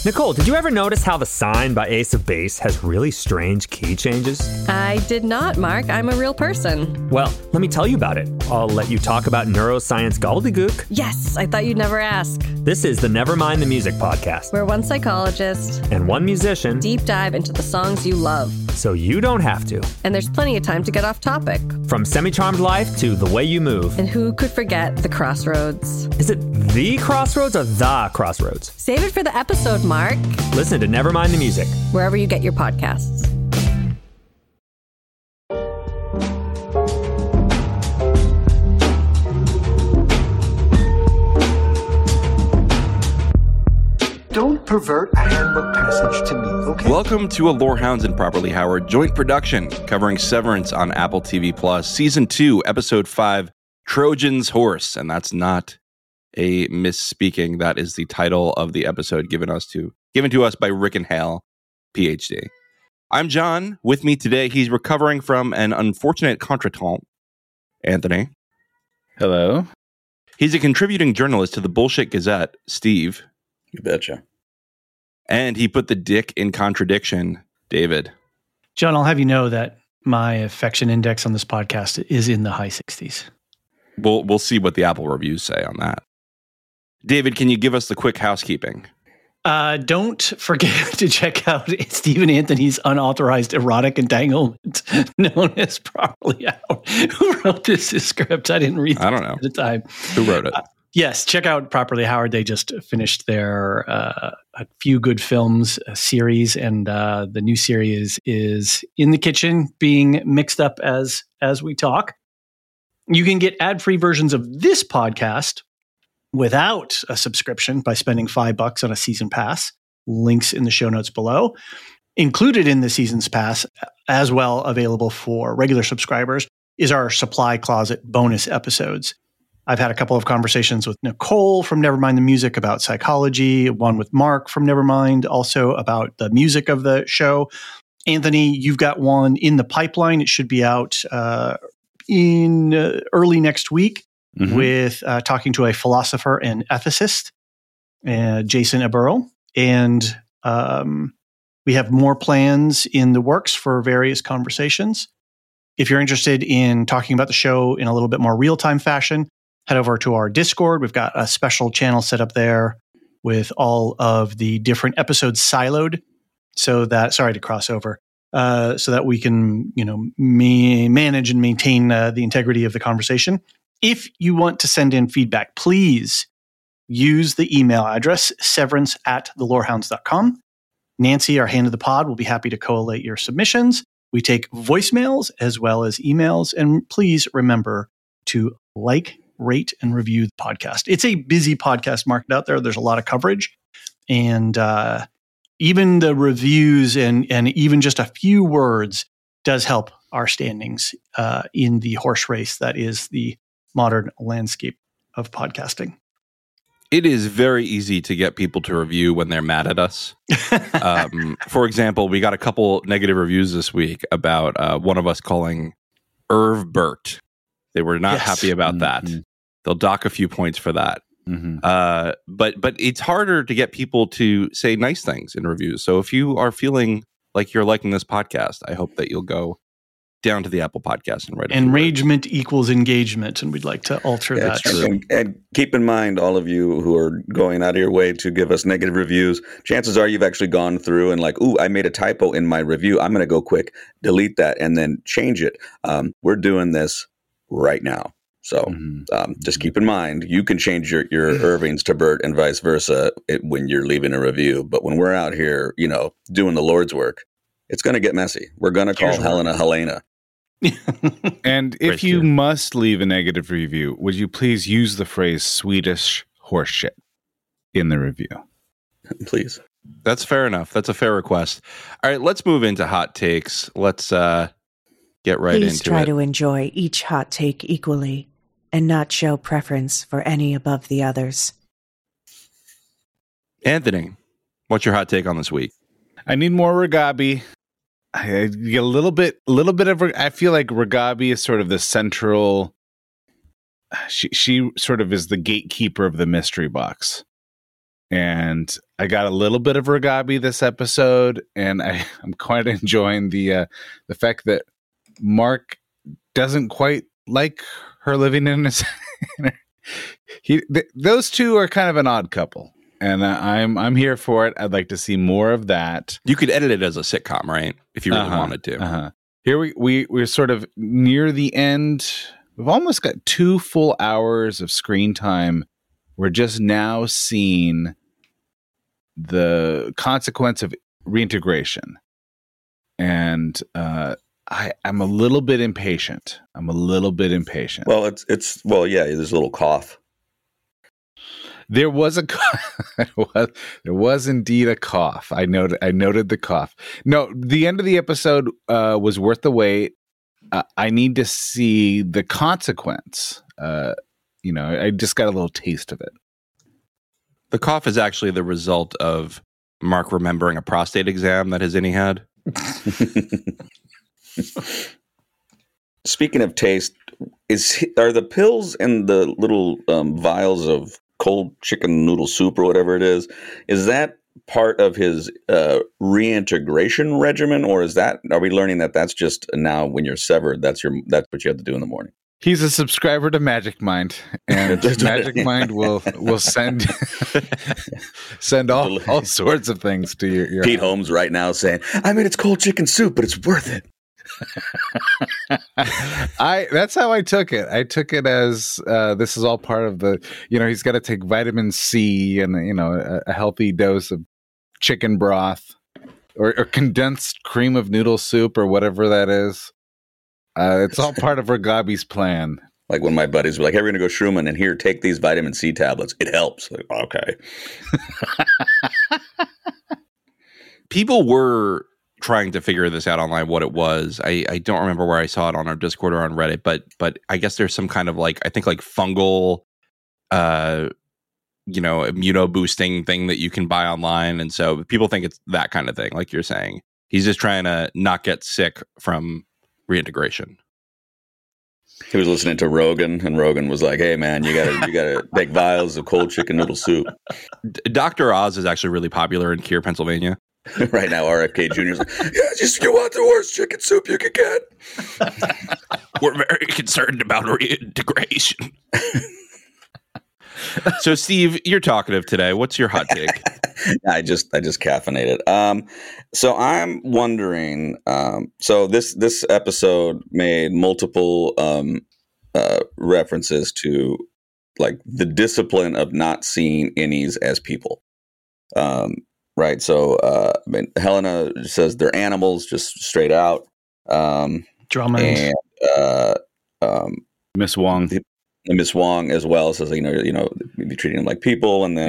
Nicole, did you ever notice how the sign by Ace of Base has really strange key changes? I did not, Mark. I'm a real person. Well, let me tell you about it. I'll let you talk about neuroscience gobbledygook. Yes, I thought you'd never ask. This is the Nevermind the Music podcast, where one psychologist and one musician deep dive into the songs you love. So you don't have to. And there's plenty of time to get off topic. From Semi-Charmed Life to The Way You Move. And who could forget The Crossroads? Is it The Crossroads or The Crossroads? Save it for the episode, Mark. Listen to Nevermind the Music, wherever you get your podcasts. Don't pervert a handbook passage to me, okay? Welcome to a Lorehounds and Properly Howard joint production covering Severance on Apple TV Plus, Season 2, Episode 5, Trojan's Horse. And that's not a misspeaking. That is the title of the episode given to us by Rick and Hale, PhD. I'm John. With me today, he's recovering from an unfortunate contretemps. Anthony. Hello. He's a contributing journalist to the Bullshit Gazette, Steve. You betcha. And he put the dick in contradiction, David. John, I'll have you know that my affection index on this podcast is in the high 60s. We'll see what the Apple reviews say on that. David, can you give us the quick housekeeping? Don't forget to check out Stephen Anthony's unauthorized erotic entanglement, known as Properly Howard. Who wrote this script? I didn't read it. I don't know. At the time. Who wrote it? Yes, check out Properly Howard. They just finished their A Few Good Films series, and the new series is in the kitchen being mixed up as we talk. You can get ad-free versions of this podcast without a subscription by spending $5 on a season pass. Links in the show notes below. Included in the season's pass, as well available for regular subscribers, is our Supply Closet bonus episodes. I've had a couple of conversations with Nicole from Nevermind the Music about psychology, one with Mark from Nevermind also about the music of the show. Anthony, you've got one in the pipeline. It should be out in early next week with talking to a philosopher and ethicist, Jason Aburl. And we have more plans in the works for various conversations. If you're interested in talking about the show in a little bit more real-time fashion, head over to our Discord. We've got a special channel set up there with all of the different episodes siloed so that, sorry to cross over, so that we can, manage and maintain the integrity of the conversation. If you want to send in feedback, please use the email address severance@thelorehounds.com. Nancy, our hand of the pod, will be happy to collate your submissions. We take voicemails as well as emails, and please remember to rate, and review the podcast. It's a busy podcast market out there. There's a lot of coverage. And even the reviews and even just a few words does help our standings in the horse race that is the modern landscape of podcasting. It is very easy to get people to review when they're mad at us. For example, we got a couple negative reviews this week about one of us calling Irv Burt. They were not happy about that. They'll dock a few points for that. But it's harder to get people to say nice things in reviews. So if you are feeling like you're liking this podcast, I hope that you'll go down to the Apple Podcast and write it. Enragement equals engagement, and we'd like to alter that. And keep in mind, all of you who are going out of your way to give us negative reviews, chances are you've actually gone through and like, ooh, I made a typo in my review. I'm going to go quick, delete that, and then change it. We're doing this right now. So just keep in mind, you can change your Irvings to Bert and vice versa when you're leaving a review. But when we're out here, doing the Lord's work, it's going to get messy. We're going to call Helena. And if you must leave a negative review, would you please use the phrase Swedish horseshit in the review? Please. That's fair enough. That's a fair request. All right, let's move into hot takes. Let's get right into it. Please try to enjoy each hot take equally and not show preference for any above the others. Anthony, what's your hot take on this week? I need more Ragabi. I get a little bit of. I feel like Ragabi is sort of the central. She sort of is the gatekeeper of the mystery box, And I got a little bit of Ragabi this episode, and I'm quite enjoying the fact that Mark doesn't quite like her living in his. Those two are kind of an odd couple, and I'm here for it. I'd like to see more of that. You could edit it as a sitcom, right? If you really wanted to. Here we're sort of near the end. We've almost got 2 full hours of screen time. We're just now seeing the consequence of reintegration, and I'm a little bit impatient. Well, yeah. There's a little cough. There was there was indeed a cough. I noted the cough. No, the end of the episode was worth the wait. I need to see the consequence. I just got a little taste of it. The cough is actually the result of Mark remembering a prostate exam that his innie had. Speaking of taste, are the pills in the little vials of cold chicken noodle soup or whatever it is that part of his reintegration regimen, or are we learning that that's just now when you're severed, that's what you have to do in the morning? He's a subscriber to Magic Mind, and Magic Mind will send all sorts of things to your Pete Holmes right now saying, I mean, it's cold chicken soup, but it's worth it. That's how I took it. I took it as this is all part of the, he's got to take vitamin C and a healthy dose of chicken broth or condensed cream of noodle soup or whatever that is. It's all part of Ragabi's plan. Like when my buddies were like, hey, we're going to go shrooming, and here, take these vitamin C tablets. It helps. Like, okay. People were trying to figure this out online, what it was. I don't remember where I saw it on our Discord or on Reddit, but I guess there's some kind of fungal, immuno-boosting thing that you can buy online. And so people think it's that kind of thing, like you're saying. He's just trying to not get sick from reintegration. He was listening to Rogan, and Rogan was like, hey man, you gotta take vials of cold chicken noodle soup. Dr. Oz is actually really popular in Keir, Pennsylvania. Right now, RFK Jr. is like, you want the worst chicken soup you could get. We're very concerned about reintegration. So, Steve, you're talkative today. What's your hot take? I just caffeinated. So I'm wondering. So this episode made multiple references to like the discipline of not seeing innies as people. Right. So Helena says they're animals, just straight out. Drummond and Miss Wong. Miss Wong as well says, be treating them like people, and then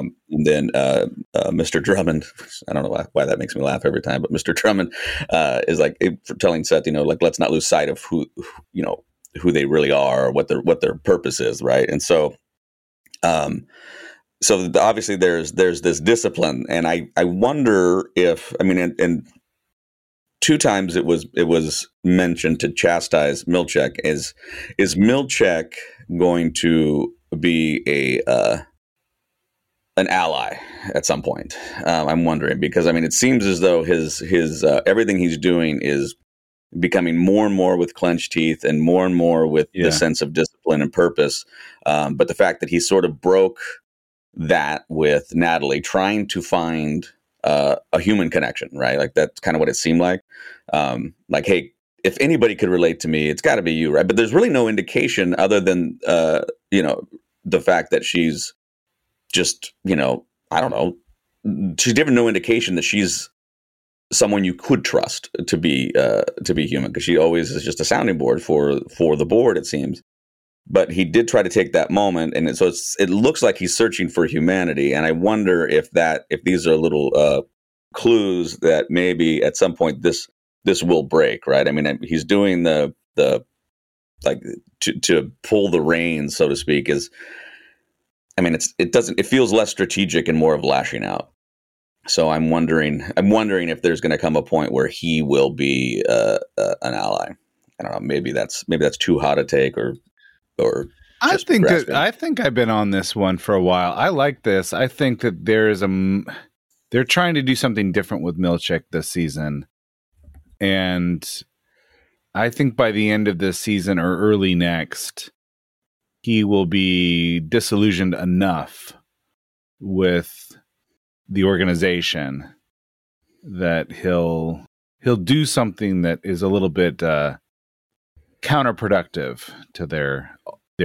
Mr. Drummond. I don't know why that makes me laugh every time, but Mr. Drummond is like telling Seth, let's not lose sight of who they really are, or what their purpose is, right? And so, obviously there's this discipline, and I wonder if and 2 times it was mentioned to chastise Milchek. Is Milchek going to be an ally at some point? I'm wondering, because it seems as though his everything he's doing is becoming more and more with clenched teeth and more with the sense of discipline and purpose. But the fact that he sort of broke that with Natalie, trying to find a human connection, right? Like that's kind of what it seemed like. Like, hey, if anybody could relate to me, it's got to be you, right? But there's really no indication other than the fact that she's just, I don't know, she's given no indication that she's someone you could trust to be human, because she always is just a sounding board for the board, it seems. But he did try to take that moment, and it looks like he's searching for humanity. And I wonder if these are little clues that maybe at some point this will break, right? He's doing the like to pull the reins, so to speak. It feels less strategic and more of lashing out. So I'm wondering if there's going to come a point where he will be an ally. I don't know. Maybe that's too hot a take, or I just think grasping. I think I've been on this one for a while. I like this. I think that they're trying to do something different with Milchick this season, and I think by the end of this season or early next, he will be disillusioned enough with the organization that he'll do something that is a little bit counterproductive to their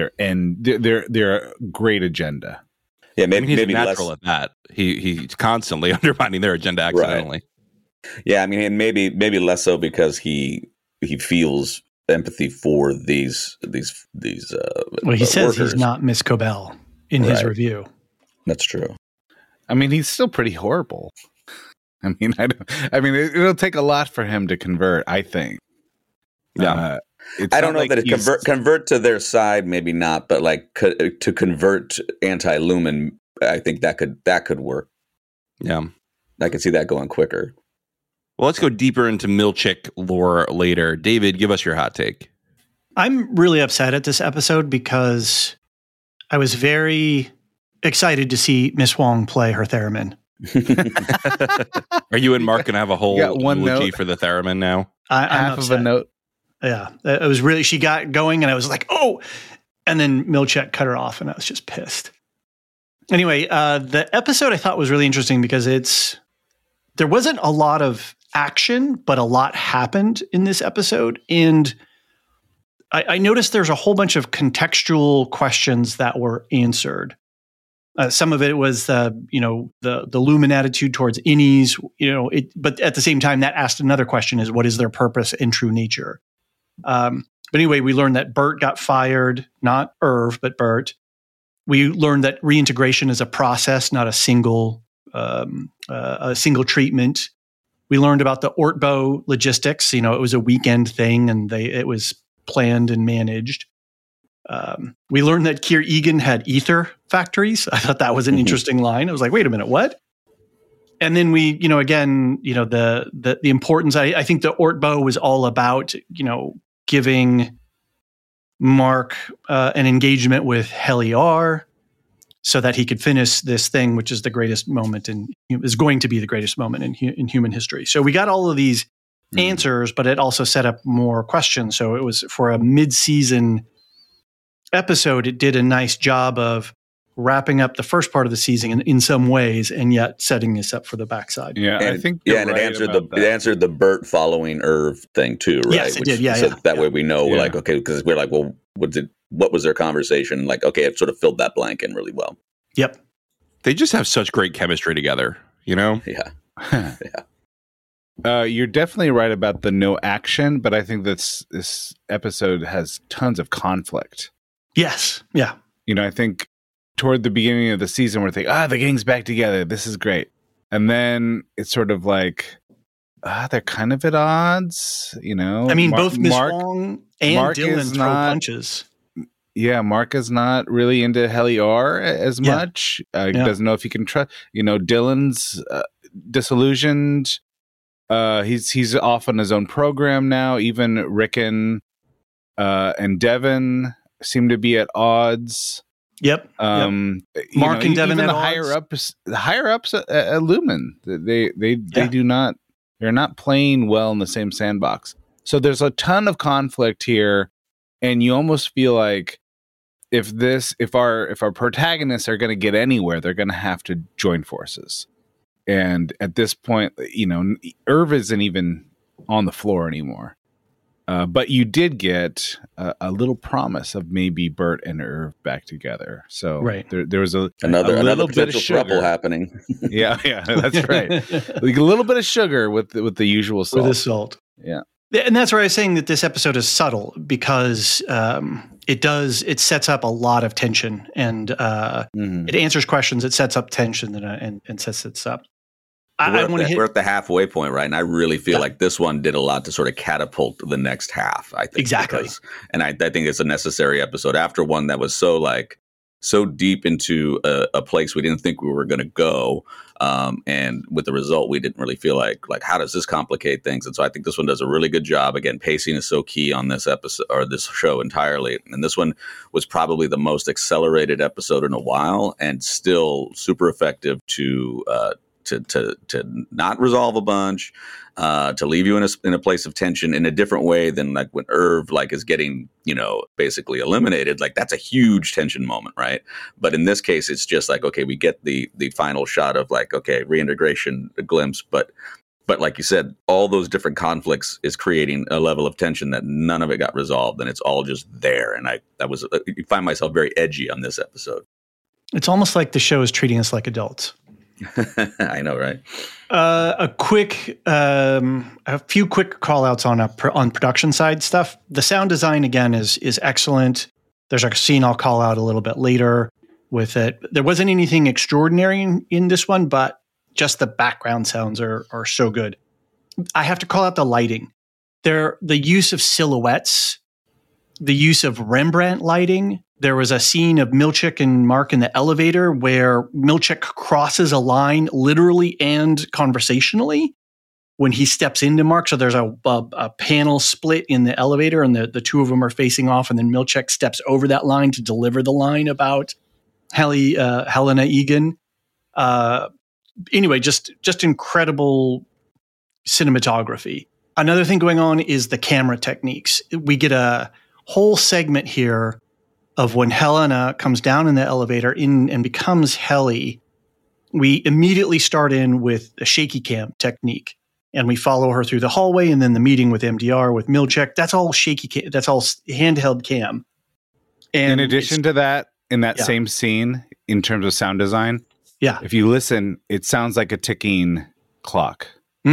great agenda. Yeah, I mean, he's maybe natural less. at that. He's constantly undermining their agenda accidentally. Yeah, I mean, and maybe less so because he feels empathy for these. Well, he says workers. he's not Miss Cobell in his Right. review. That's true. I mean, he's still pretty horrible. I mean, it'll take a lot for him to convert, I think. Yeah. I don't know that it convert to their side, maybe not, but like to convert anti-Lumen, I think that could work. Yeah. I could see that going quicker. Well, let's go deeper into Milchick lore later. David, give us your hot take. I'm really upset at this episode because I was very excited to see Miss Wong play her theremin. Are you and Mark going to have a whole You got one eulogy note. for the theremin now? I'm half upset. of a note. Yeah, it was really, she got going and I was like, oh, and then Milchick cut her off and I was just pissed. Anyway, the episode I thought was really interesting because there wasn't a lot of action, but a lot happened in this episode. And I noticed there's a whole bunch of contextual questions that were answered. Some of it was the Lumen attitude towards innies, but at the same time, that asked another question: is what is their purpose and true nature? But anyway, we learned that Bert got fired, not Irv, but Bert. We learned that reintegration is a process, not a single treatment. We learned about the Ortbo logistics. It was a weekend thing, and it was planned and managed. We learned that Keir Egan had ether factories. I thought that was an interesting line. I was like, wait a minute, what? And then we, the importance. I think the Ortbo was all about, giving Mark an engagement with Heliar so that he could finish this thing, which is the greatest moment is going to be the greatest moment in human history. So we got all of these answers, but it also set up more questions. So it was for a mid-season episode, it did a nice job of wrapping up the first part of the season in some ways, and yet setting this up for the backside. Yeah, And I think it answered the Bert following Irv thing too, right? Yes, it did. Yeah, so that way we know, Yeah. like, okay, because we're like, well, what was their conversation? Like, okay, it sort of filled that blank in really well. Yep. They just have such great chemistry together, Yeah. You're definitely right about the no action, but I think this episode has tons of conflict. Yes. Yeah. I think toward the beginning of the season, we're thinking, the gang's back together. This is great. And then it's sort of like, they're kind of at odds, I mean, both Miss Wong and Mark Dylan is throw not- punches. Yeah, Mark is not really into Heliar as Yeah. much. Doesn't know if he can trust. Dylan's disillusioned. He's off on his own program now. Even Rickon and Devin seem to be at odds. Yep. Mark and Devin even at the odds? higher ups at Lumen, they do not. They're not playing well in the same sandbox. So there's a ton of conflict here, and you almost feel like if our protagonists are going to get anywhere, they're going to have to join forces. And at this point, Irv isn't even on the floor anymore. But you did get a little promise of maybe Bert and Irv back together. So Right. there was Another little bit of potential sugar throuple happening. Yeah, that's right. Like a little bit of sugar with the usual salt. With the salt. Yeah. And that's where I was saying that this episode is subtle because it sets up a lot of tension and it answers questions. It sets up tension and sets it up. We're at the halfway point, right? And I really feel like this one did a lot to sort of catapult the next half, I think. Exactly. And I think it's a necessary episode after one that was so like so deep into a place we didn't think we were going to go. And with the result, we didn't really feel like how does this complicate things? And so I think this one does a really good job. Again, pacing is so key on this episode or this show entirely. And this one was probably the most accelerated episode in a while, and still super effective to not resolve a bunch, to leave you in a place of tension in a different way than like when Irv is getting, basically eliminated. Like that's a huge tension moment, right? But in this case, it's just like, okay, we get the final shot of like, okay, reintegration, a glimpse, but like you said, all those different conflicts is creating a level of tension that none of it got resolved, and it's all just there. And you find myself very edgy on this episode. It's almost like the show is treating us like adults. I know, right? A few quick call outs on production side stuff. The sound design again is excellent. There's a scene I'll call out a little bit later with it. There wasn't anything extraordinary in this one, but just the background sounds are so good. I have to call out the lighting. The use of silhouettes, the use of Rembrandt lighting. There was a scene of Milchick and Mark in the elevator where Milchick crosses a line literally and conversationally when he steps into Mark. So there's a panel split in the elevator, and the two of them are facing off, and then Milchick steps over that line to deliver the line about Helena Egan. Anyway, just incredible cinematography. Another thing going on is the camera techniques. We get a whole segment here of when Helena comes down in the elevator and becomes Helly. We immediately start in with a shaky cam technique, and we follow her through the hallway, and then the meeting with MDR with Milchick. That's all shaky cam. That's all handheld cam. And in addition to that, in that same scene, in terms of sound design, if you listen, it sounds like a ticking clock.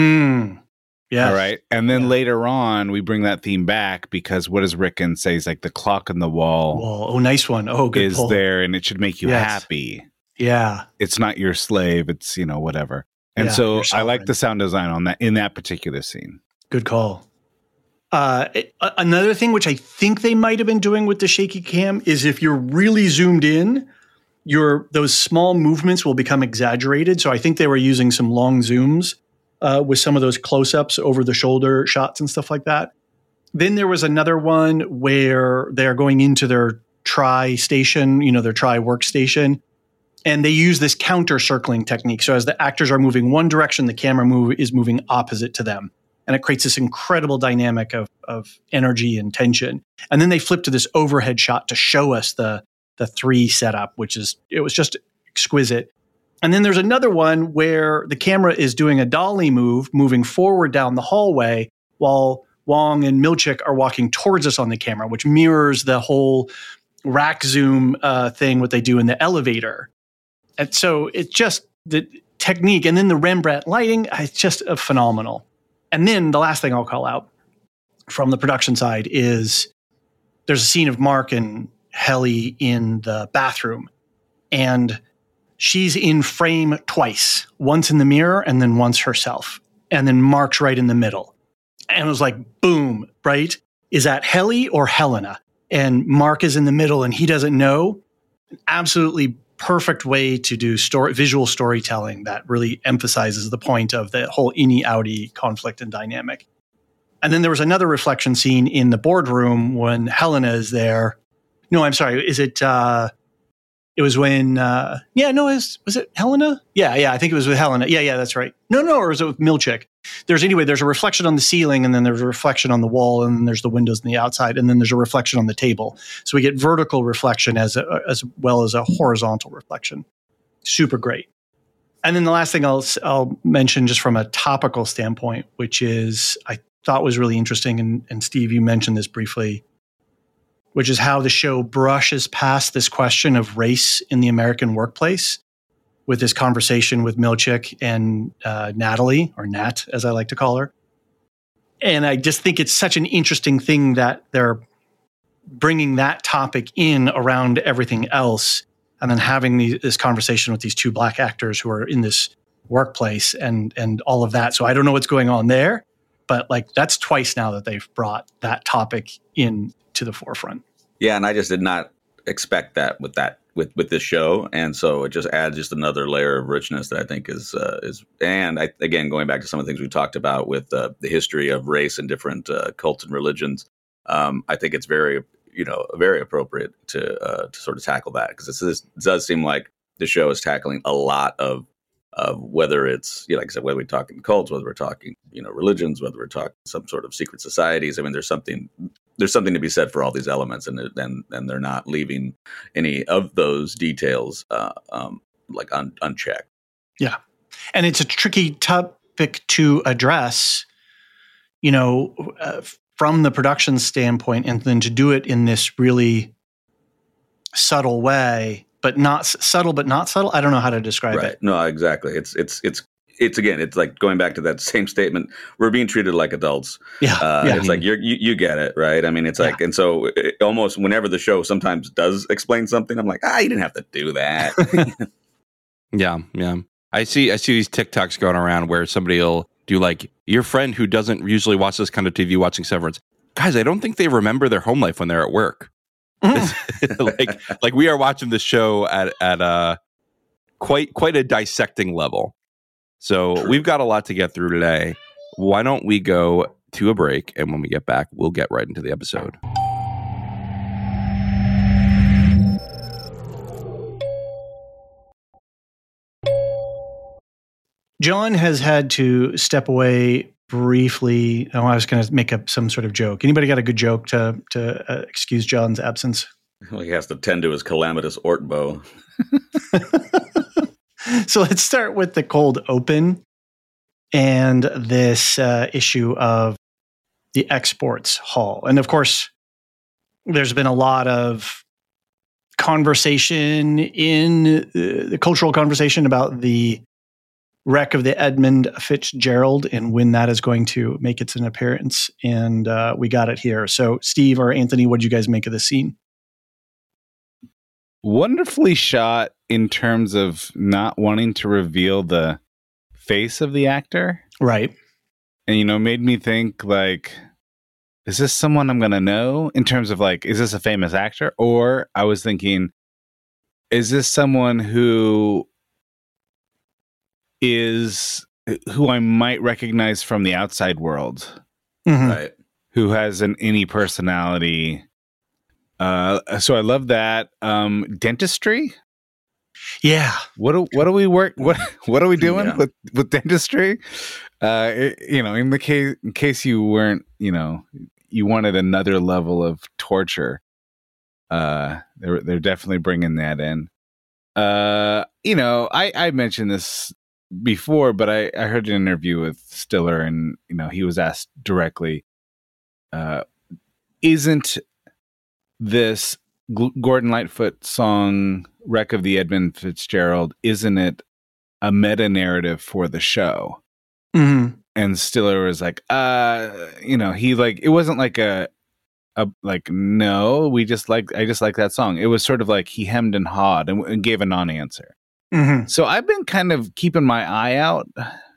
Yeah. All right. And then later on, we bring that theme back because what does Rickon say? He's like, the clock on the wall. Whoa, oh, nice one. Oh, good is pull. There, and it should make you happy. Yeah. It's not your slave. It's, whatever. And so I like the sound design on that in that particular scene. Good call. Another thing which I think they might have been doing with the shaky cam is if you're really zoomed in, those small movements will become exaggerated. So I think they were using some long zooms with some of those close-ups over the shoulder shots and stuff like that. Then there was another one where they're going into their try station, their try workstation, and they use this counter circling technique. So as the actors are moving one direction, the camera is moving opposite to them. And it creates this incredible dynamic of energy and tension. And then they flip to this overhead shot to show us the 3 setup, it was just exquisite. And then there's another one where the camera is doing a dolly move, moving forward down the hallway while Wong and Milchick are walking towards us on the camera, which mirrors the whole rack zoom thing, what they do in the elevator. And so it's just the technique. And then the Rembrandt lighting, it's just phenomenal. And then the last thing I'll call out from the production side is there's a scene of Mark and Helly in the bathroom. And she's in frame twice, once in the mirror and then once herself. And then Mark's right in the middle. And it was like, boom, right? Is that Helly or Helena? And Mark is in the middle and he doesn't know. Absolutely perfect way to do visual storytelling that really emphasizes the point of the whole innie-outie conflict and dynamic. And then there was another reflection scene in the boardroom when Helena is there. No, I'm sorry. Is it... It was when, was it Helena? Yeah, I think it was with Helena. Yeah, that's right. No, or was it with Milchick? There's a reflection on the ceiling, and then there's a reflection on the wall, and then there's the windows on the outside, and then there's a reflection on the table. So we get vertical reflection as well as a horizontal reflection. Super great. And then the last thing I'll mention just from a topical standpoint, which is I thought was really interesting, and Steve, you mentioned this briefly, which is how the show brushes past this question of race in the American workplace with this conversation with Milchick and Natalie, or Nat, as I like to call her. And I just think it's such an interesting thing that they're bringing that topic in around everything else and then having this conversation with these 2 Black actors who are in this workplace and all of that. So I don't know what's going on there, but that's twice now that they've brought that topic in to the forefront. Yeah, and I just did not expect that with with this show, and so it just adds just another layer of richness that I think is and again, going back to some of the things we talked about with the history of race and different cults and religions, I think it's very appropriate to sort of tackle that, because it does seem like the show is tackling a lot of whether it's, like I said, whether we're talking cults, whether we're talking religions, whether we're talking some sort of secret societies. I mean, there's something to be said for all these elements, and they're not leaving any of those details unchecked. Yeah, and it's a tricky topic to address, from the production standpoint, and then to do it in this really subtle way, but not subtle. I don't know how to describe it. No, exactly. It's again, it's like going back to that same statement. We're being treated like adults. It's like you get it, right? I mean, it's like, and so almost whenever the show sometimes does explain something, I'm like, you didn't have to do that. Yeah. I see these TikToks going around where somebody will do like, your friend who doesn't usually watch this kind of TV watching Severance. Guys, I don't think they remember their home life when they're at work. like we are watching the show at quite a dissecting level. So we've got a lot to get through today. Why don't we go to a break, and when we get back, we'll get right into the episode. John has had to step away briefly. I was going to make up some sort of joke. Anybody got a good joke to excuse John's absence? Well, he has to tend to his calamitous Ortbo. So let's start with the cold open and this issue of the exports hall. And of course, there's been a lot of conversation in the cultural conversation about the wreck of the Edmund Fitzgerald and when that is going to make its an appearance. And we got it here. So Steve or Anthony, what did you guys make of the scene? Wonderfully shot in terms of not wanting to reveal the face of the actor. Right. And, made me think, like, is this someone I'm going to know in terms of, like, is this a famous actor? Or I was thinking, is this someone who I might recognize from the outside world, right? Who has any personality. So I love that. Dentistry. Yeah. What are we doing with dentistry? In case you weren't, you wanted another level of torture. They're definitely bringing that in. I mentioned this before, but I heard an interview with Stiller, and he was asked directly, isn't this Gordon Lightfoot song Wreck of the Edmund Fitzgerald, isn't it a meta narrative for the show? Mm-hmm. And Stiller was like, he like, it wasn't like no, I just like that song. It was sort of like he hemmed and hawed and gave a non-answer. Mm-hmm. So I've been kind of keeping my eye out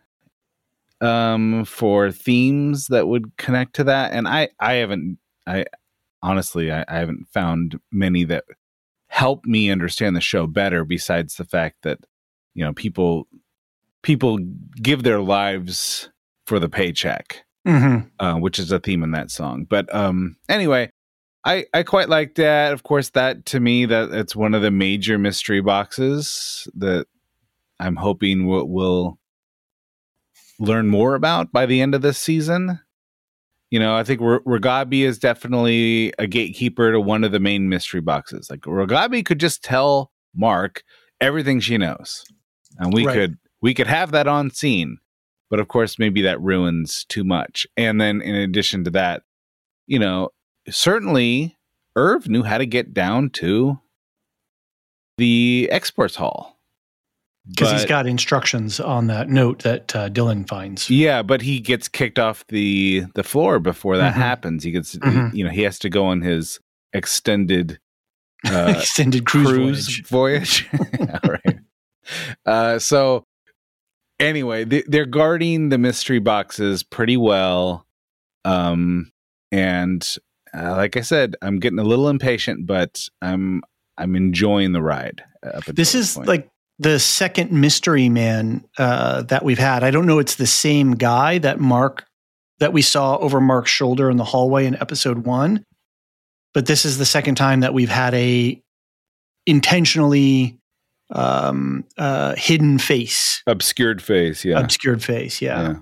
for themes that would connect to that. And I honestly haven't found many that help me understand the show better, besides the fact that, people give their lives for the paycheck, which is a theme in that song. But anyway, I quite like that. Of course, that to me, that's one of the major mystery boxes that I'm hoping we'll learn more about by the end of this season. I think Ragabi is definitely a gatekeeper to one of the main mystery boxes. Like, Ragabi could just tell Mark everything she knows, and we could have that on scene. But of course, maybe that ruins too much. And then in addition to that, certainly Irv knew how to get down to the exports hall. Because he's got instructions on that note that Dylan finds. Yeah, but he gets kicked off the floor before that happens. He gets, he has to go on his extended cruise voyage. Yeah, right. So anyway, they're guarding the mystery boxes pretty well. And like I said, I'm getting a little impatient, but I'm I'm enjoying the ride. Up until This is point. like the second mystery man that we've had. I don't know it's the same guy that we saw over Mark's shoulder in the hallway in episode 1, but this is the second time that we've had a intentionally hidden face, obscured face. Yeah, obscured face. Yeah.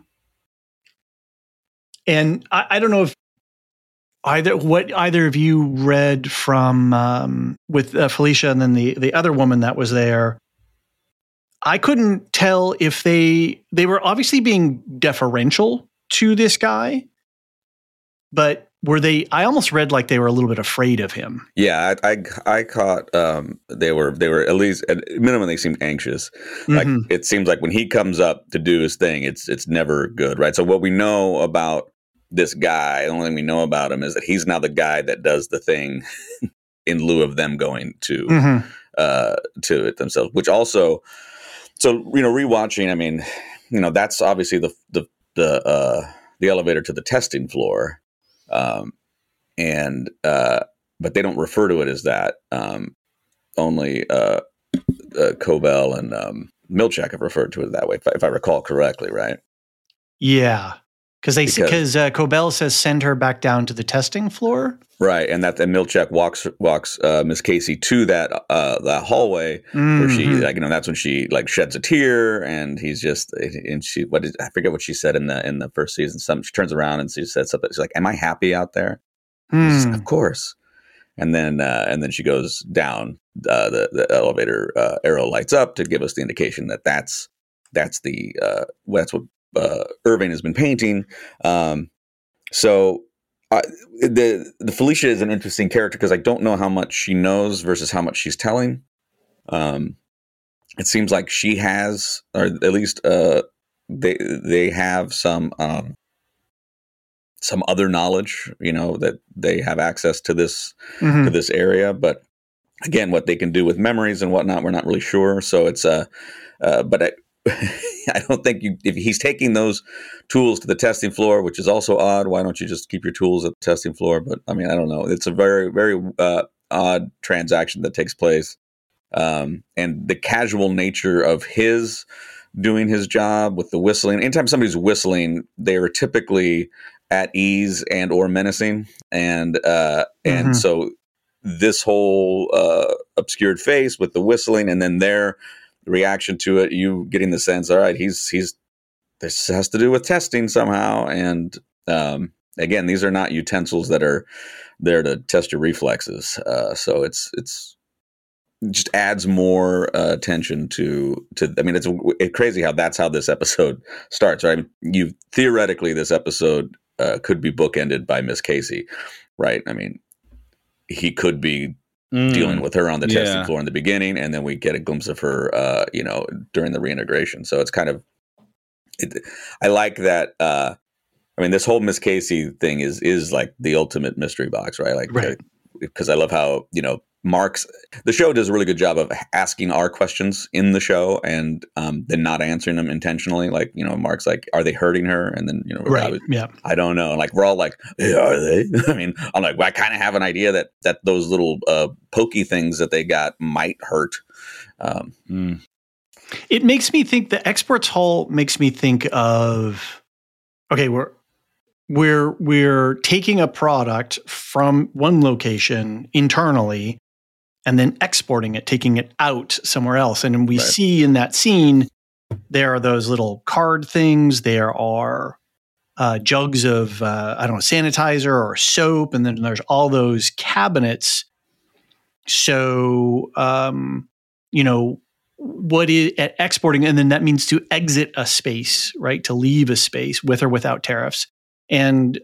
And I don't know if either of you read from with Felicia and then the other woman that was there. I couldn't tell if they were obviously being deferential to this guy, but were they? I almost read like they were a little bit afraid of him. Yeah, I caught they were at least at minimum they seemed anxious. Like it seems like when he comes up to do his thing, it's never good, right? So what we know about this guy, the only thing we know about him is that he's now the guy that does the thing in lieu of them going to it themselves. Which also, so rewatching, I mean, that's obviously the elevator to the testing floor. But they don't refer to it as that. Only Cobell and Milchak have referred to it that way, if I recall correctly, right? Yeah, because Cobell says send her back down to the testing floor, right? And Milchak walks Miss Casey to that hallway where she that's when she sheds a tear, and he's just I forget what she said in the first season. She turns around and she said something. She's like, "Am I happy out there?" Says, of course. And then she goes down. The elevator arrow lights up to give us the indication that that's what Irving has been painting. So the Felicia is an interesting character because I don't know how much she knows versus how much she's telling. It seems like she has, or at least they have some other knowledge, that they have access to this to this area. But again, what they can do with memories and whatnot, we're not really sure. So it's but I don't think if he's taking those tools to the testing floor, which is also odd. Why don't you just keep your tools at the testing floor? But I mean, I don't know. It's a very, very odd transaction that takes place. And the casual nature of his doing his job with the whistling. Anytime somebody's whistling, they are typically at ease and or menacing. And so this whole obscured face with the whistling and then their reaction to it, you getting the sense, all right, he's this has to do with testing somehow. And again, these are not utensils that are there to test your reflexes. So it just adds more attention to. I mean, it's crazy how that's how this episode starts. Right? I mean, theoretically this episode could be bookended by Miss Casey, right? I mean, he could be dealing with her on the testing floor in the beginning, and then we get a glimpse of her, during the reintegration. So it's kind of, I like that. I mean, this whole Miss Casey thing is like the ultimate mystery box, right? Like, right. Because I love how, the show does a really good job of asking our questions in the show and then not answering them intentionally. Like, Mark's like, are they hurting her? And then, right. I don't know. And like, we're all like, yeah, are they? I mean, I'm like, well, I kind of have an idea that those little pokey things that they got might hurt. It makes me think the exports hall makes me think of, okay, we're taking a product from one location internally and then exporting it, taking it out somewhere else. And we see in that scene, there are those little card things. There are jugs of, sanitizer or soap. And then there's all those cabinets. So, what is at exporting? And then that means to exit a space, right? To leave a space with or without tariffs. And,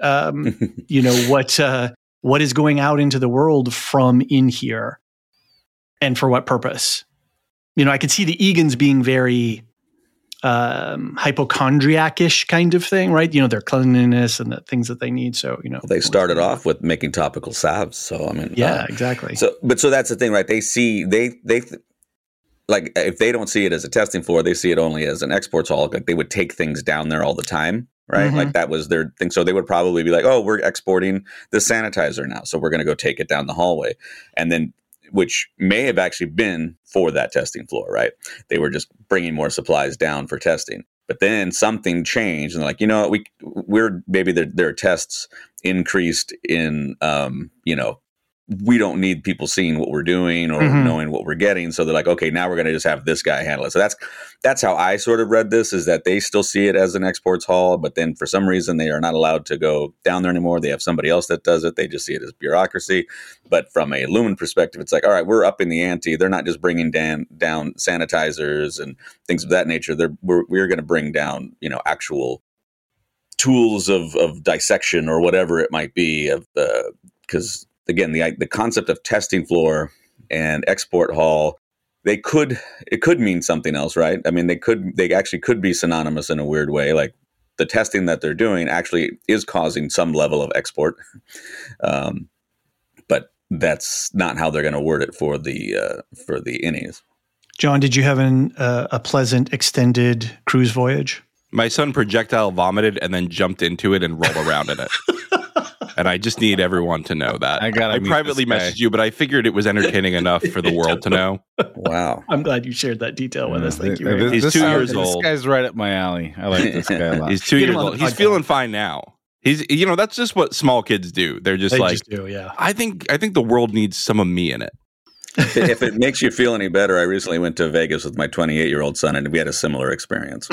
what is going out into the world from in here? And for what purpose? I could see the Egans being very hypochondriac-ish kind of thing, right? Their cleanliness and the things that they need. So, they started off with making topical salves. So, I mean, exactly. So that's the thing, right? They see, like, if they don't see it as a testing floor, they see it only as an exports hall. Like, they would take things down there all the time, right? Like, that was their thing. So they would probably be like, oh, we're exporting the sanitizer now, so we're going to go take it down the hallway. And then which may have actually been for that testing floor, right? They were just bringing more supplies down for testing. But then something changed, and they're like, you know, we're maybe their tests increased in, we don't need people seeing what we're doing or knowing what we're getting. So they're like, okay, now we're going to just have this guy handle it. So that's how I sort of read this, is that they still see it as an exports hall, but then for some reason they are not allowed to go down there anymore. They have somebody else that does it. They just see it as bureaucracy. But from a Lumen perspective, it's like, all right, we're upping the ante. They're not just bringing down sanitizers and things of that nature. We're going to bring down, actual tools of dissection or whatever it might be, because again, the concept of testing floor and export hall, it could mean something else, right? I mean, they actually could be synonymous in a weird way. Like the testing that they're doing actually is causing some level of export, but that's not how they're going to word it for the innies. John, did you have a pleasant extended cruise voyage? My son projectile vomited and then jumped into it and rolled around in it. And I just need everyone to know that. I privately messaged you, but I figured it was entertaining enough for the world to know. Wow. I'm glad you shared that detail with us. Thank you. He's 2 years old. This guy's right up my alley. I like this guy a lot. He's 2 years old. He's feeling fine now. He's, that's just what small kids do. They're just yeah. I think the world needs some of me in it. If it makes you feel any better, I recently went to Vegas with my 28-year-old son, and we had a similar experience.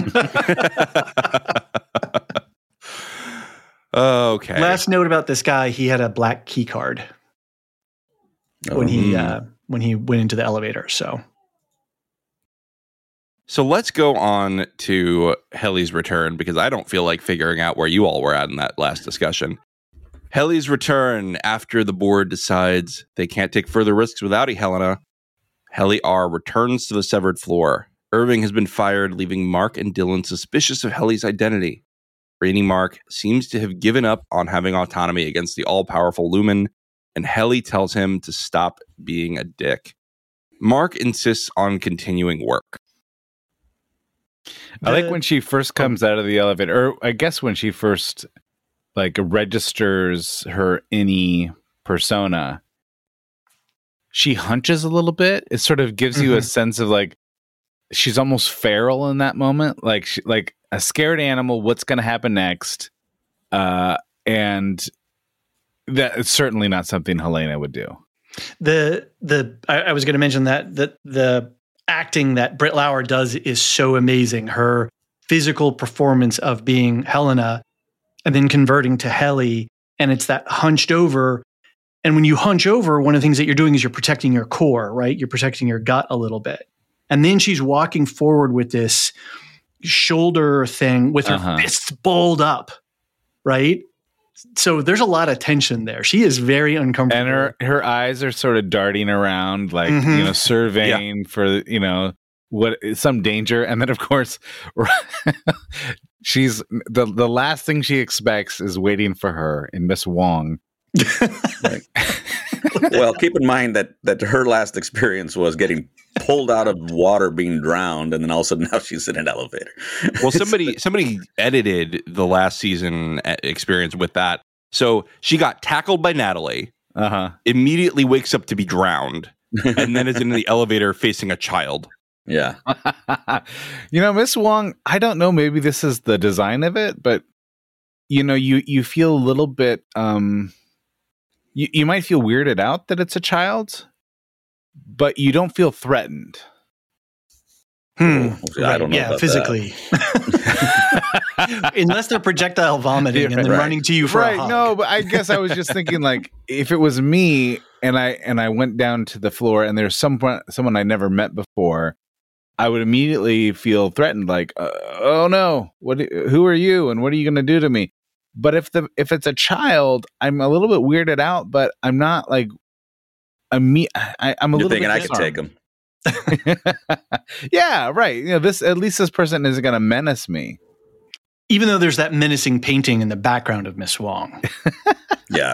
Okay. Last note about this guy: he had a black key card when he went into the elevator. So let's go on to Heli's return, because I don't feel like figuring out where you all were at in that last discussion. Heli's return after the board decides they can't take further risks without Helena. Heli R returns to the severed floor. Irving has been fired, leaving Mark and Dylan suspicious of Heli's identity. Brainy Mark seems to have given up on having autonomy against the all-powerful Lumen, and Heli tells him to stop being a dick. Mark insists on continuing work. I like when she first comes out of the elevator, or I guess when she first registers her innie persona, she hunches a little bit. It sort of gives you a sense of she's almost feral in that moment, like a scared animal. What's going to happen next? And that's certainly not something Helena would do. I was going to mention that the acting that Britt Lauer does is so amazing. Her physical performance of being Helena and then converting to Heli, and it's that hunched over. And when you hunch over, one of the things that you're doing is you're protecting your core, right? You're protecting your gut a little bit. And then she's walking forward with this shoulder thing with her fists balled up, right? So there's a lot of tension there. She is very uncomfortable. And her eyes are sort of darting around, surveying for, what some danger. And then, of course, she's the last thing she expects is waiting for her in Miss Wong. Well, keep in mind that her last experience was getting pulled out of water, being drowned, and then all of a sudden now she's in an elevator. Well, somebody edited the last season experience with that. So she got tackled by Natalie, immediately wakes up to be drowned, and then is in the elevator facing a child. Yeah. Miss Wong, I don't know, maybe this is the design of it, but you feel a little bit you might feel weirded out that it's a child, but you don't feel threatened. I don't know. Yeah, physically. Unless they're projectile vomiting and then running to you for a hug. No, but I guess I was just thinking, if it was me and I went down to the floor and there's someone I never met before, I would immediately feel threatened. Oh no, who are you and what are you going to do to me? But if it's a child, I'm a little bit weirded out, but I'm not I'm a little thinking bit I could take him. Yeah, right. At least this person isn't going to menace me. Even though there's that menacing painting in the background of Miss Wong. Yeah.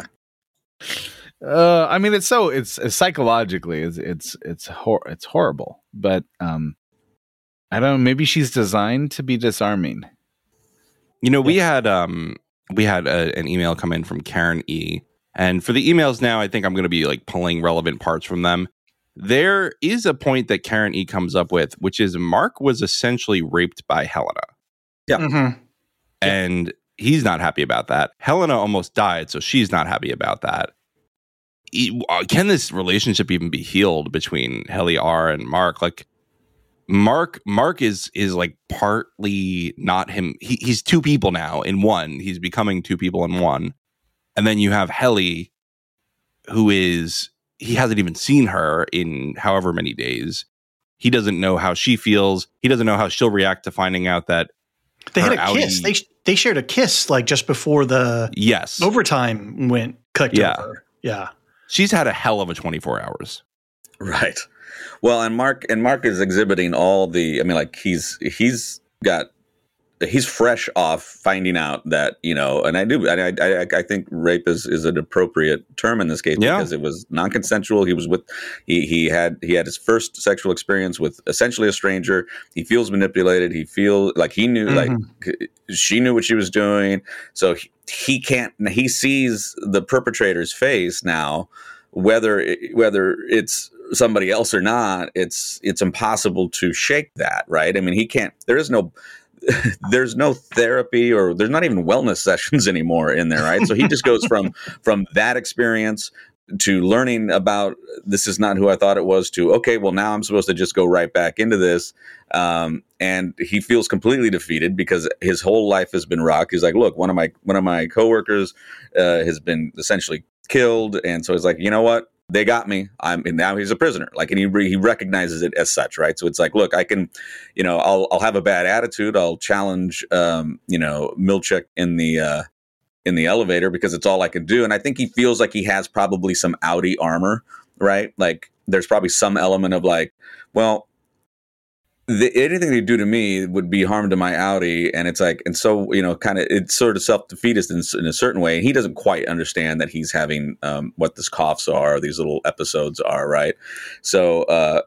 It's psychologically it's horrible, but I don't know. Maybe she's designed to be disarming. We had an email come in from Karen E. And for the emails now, I think I'm going to be pulling relevant parts from them. there is a point that Karen E comes up with, which is Mark was essentially raped by Helena. Yeah. Mm-hmm. And he's not happy about that. Helena almost died, so she's not happy about that. Can this relationship even be healed between Heli R and Mark? Like, Mark is like partly not him. He's two people now in one. He's becoming two people in one. And then you have Heli, who is, he hasn't even seen her in however many days. He doesn't know how she feels. He doesn't know how she'll react to finding out that they had a kiss. They shared a kiss like just before the overtime clicked over. Yeah. She's had a hell of a 24 hours. Right. Well, and Mark is exhibiting all the, I mean, like he's fresh off finding out that, you know, and I think rape is an appropriate term in this case because it was non-consensual. He was he had his first sexual experience with essentially a stranger. He feels manipulated. He feels like he knew, like she knew what she was doing. So he sees the perpetrator's face now, whether it's somebody else or not, it's impossible to shake that, right? I mean, there's no therapy, or there's not even wellness sessions anymore in there, right? So he just goes from that experience to learning about this is not who I thought it was to, okay, well, now I'm supposed to just go right back into this. And he feels completely defeated because his whole life has been rocked. He's like, look, one of my coworkers has been essentially killed. And so he's like, you know what? They got me. And now he's a prisoner. Like, and he recognizes it as such, right? So it's like, look, I can, you know, I'll have a bad attitude. I'll challenge, you know, Milchek in the elevator because it's all I can do. And I think he feels like he has probably some Audi armor, right? Like, there's probably some element of like, well, anything they do to me would be harm to my Audi. And it's like, and so, you know, kind of, it's sort of self-defeatist in a certain way. He doesn't quite understand that he's having what these coughs are, these little episodes are, right? So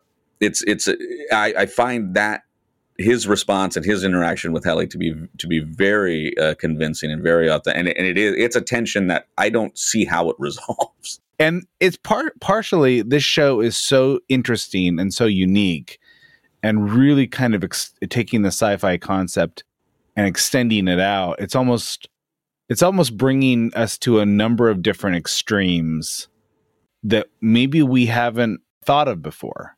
I find that his response and his interaction with Heli to be very convincing and very authentic. And it's a tension that I don't see how it resolves. And it's partially, this show is so interesting and so unique, and really kind of taking the sci-fi concept and extending it out. It's almost bringing us to a number of different extremes that maybe we haven't thought of before.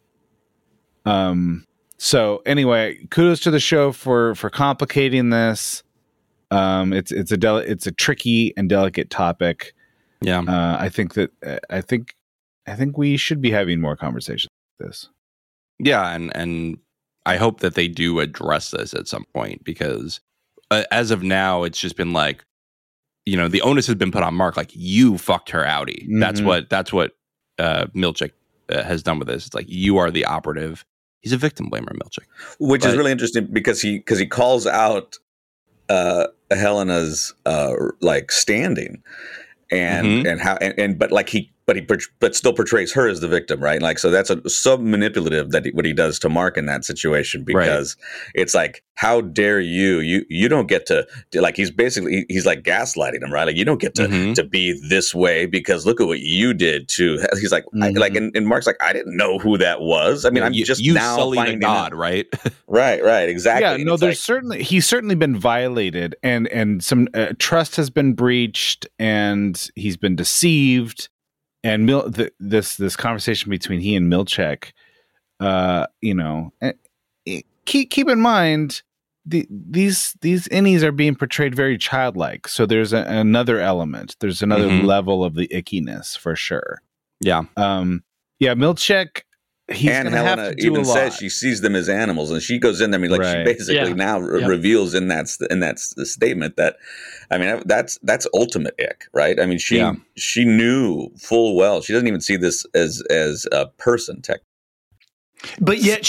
So anyway, kudos to the show for complicating this. It's a tricky and delicate topic. Yeah. I think we should be having more conversations like this. Yeah, and I hope that they do address this at some point, because as of now, it's just been like, you know, the onus has been put on Mark, like, you fucked her Audi. Mm-hmm. That's what Milchek has done with this. It's like, you are the operative. He's a victim blamer, Milchek, which is really interesting because he calls out Helena's like standing and how but like he still portrays her as the victim, right? Like, so that's so manipulative that what he does to Mark in that situation, because it's like, how dare you don't get to, like, he's like gaslighting him, right? Like, you don't get to be this way because look at what you did to, he's like, and Mark's like, I didn't know who that was. I mean, I'm just now finding God, right? right, exactly. Yeah, no, there's he's certainly been violated, and some trust has been breached, and he's been deceived. And this conversation between he and Milchek, you know, keep in mind these innies are being portrayed very childlike. So there's another element. There's another level of the ickiness for sure. Yeah. Milchek. And Helena even says she sees them as animals, and she goes in there. I mean, like, she basically now reveals in that statement that, I mean, that's ultimate ick, right? I mean, she knew full well she doesn't even see this as a person, but yet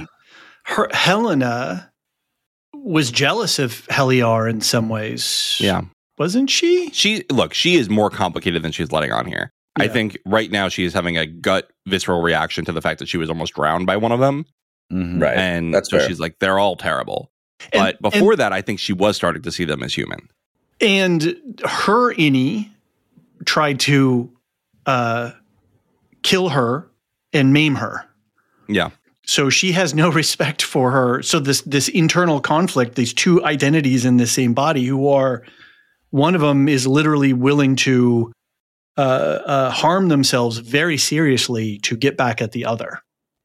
Helena was jealous of Heliar in some ways. Yeah, wasn't she? She is more complicated than she's letting on here. Yeah. I think right now she is having a gut visceral reaction to the fact that she was almost drowned by one of them. Mm-hmm. Right. And that's so fair. She's like, they're all terrible. But before that, I think she was starting to see them as human. And her innie tried to kill her and maim her. Yeah. So she has no respect for her. So this internal conflict, these two identities in the same body, who are, one of them is literally willing to harm themselves very seriously to get back at the other.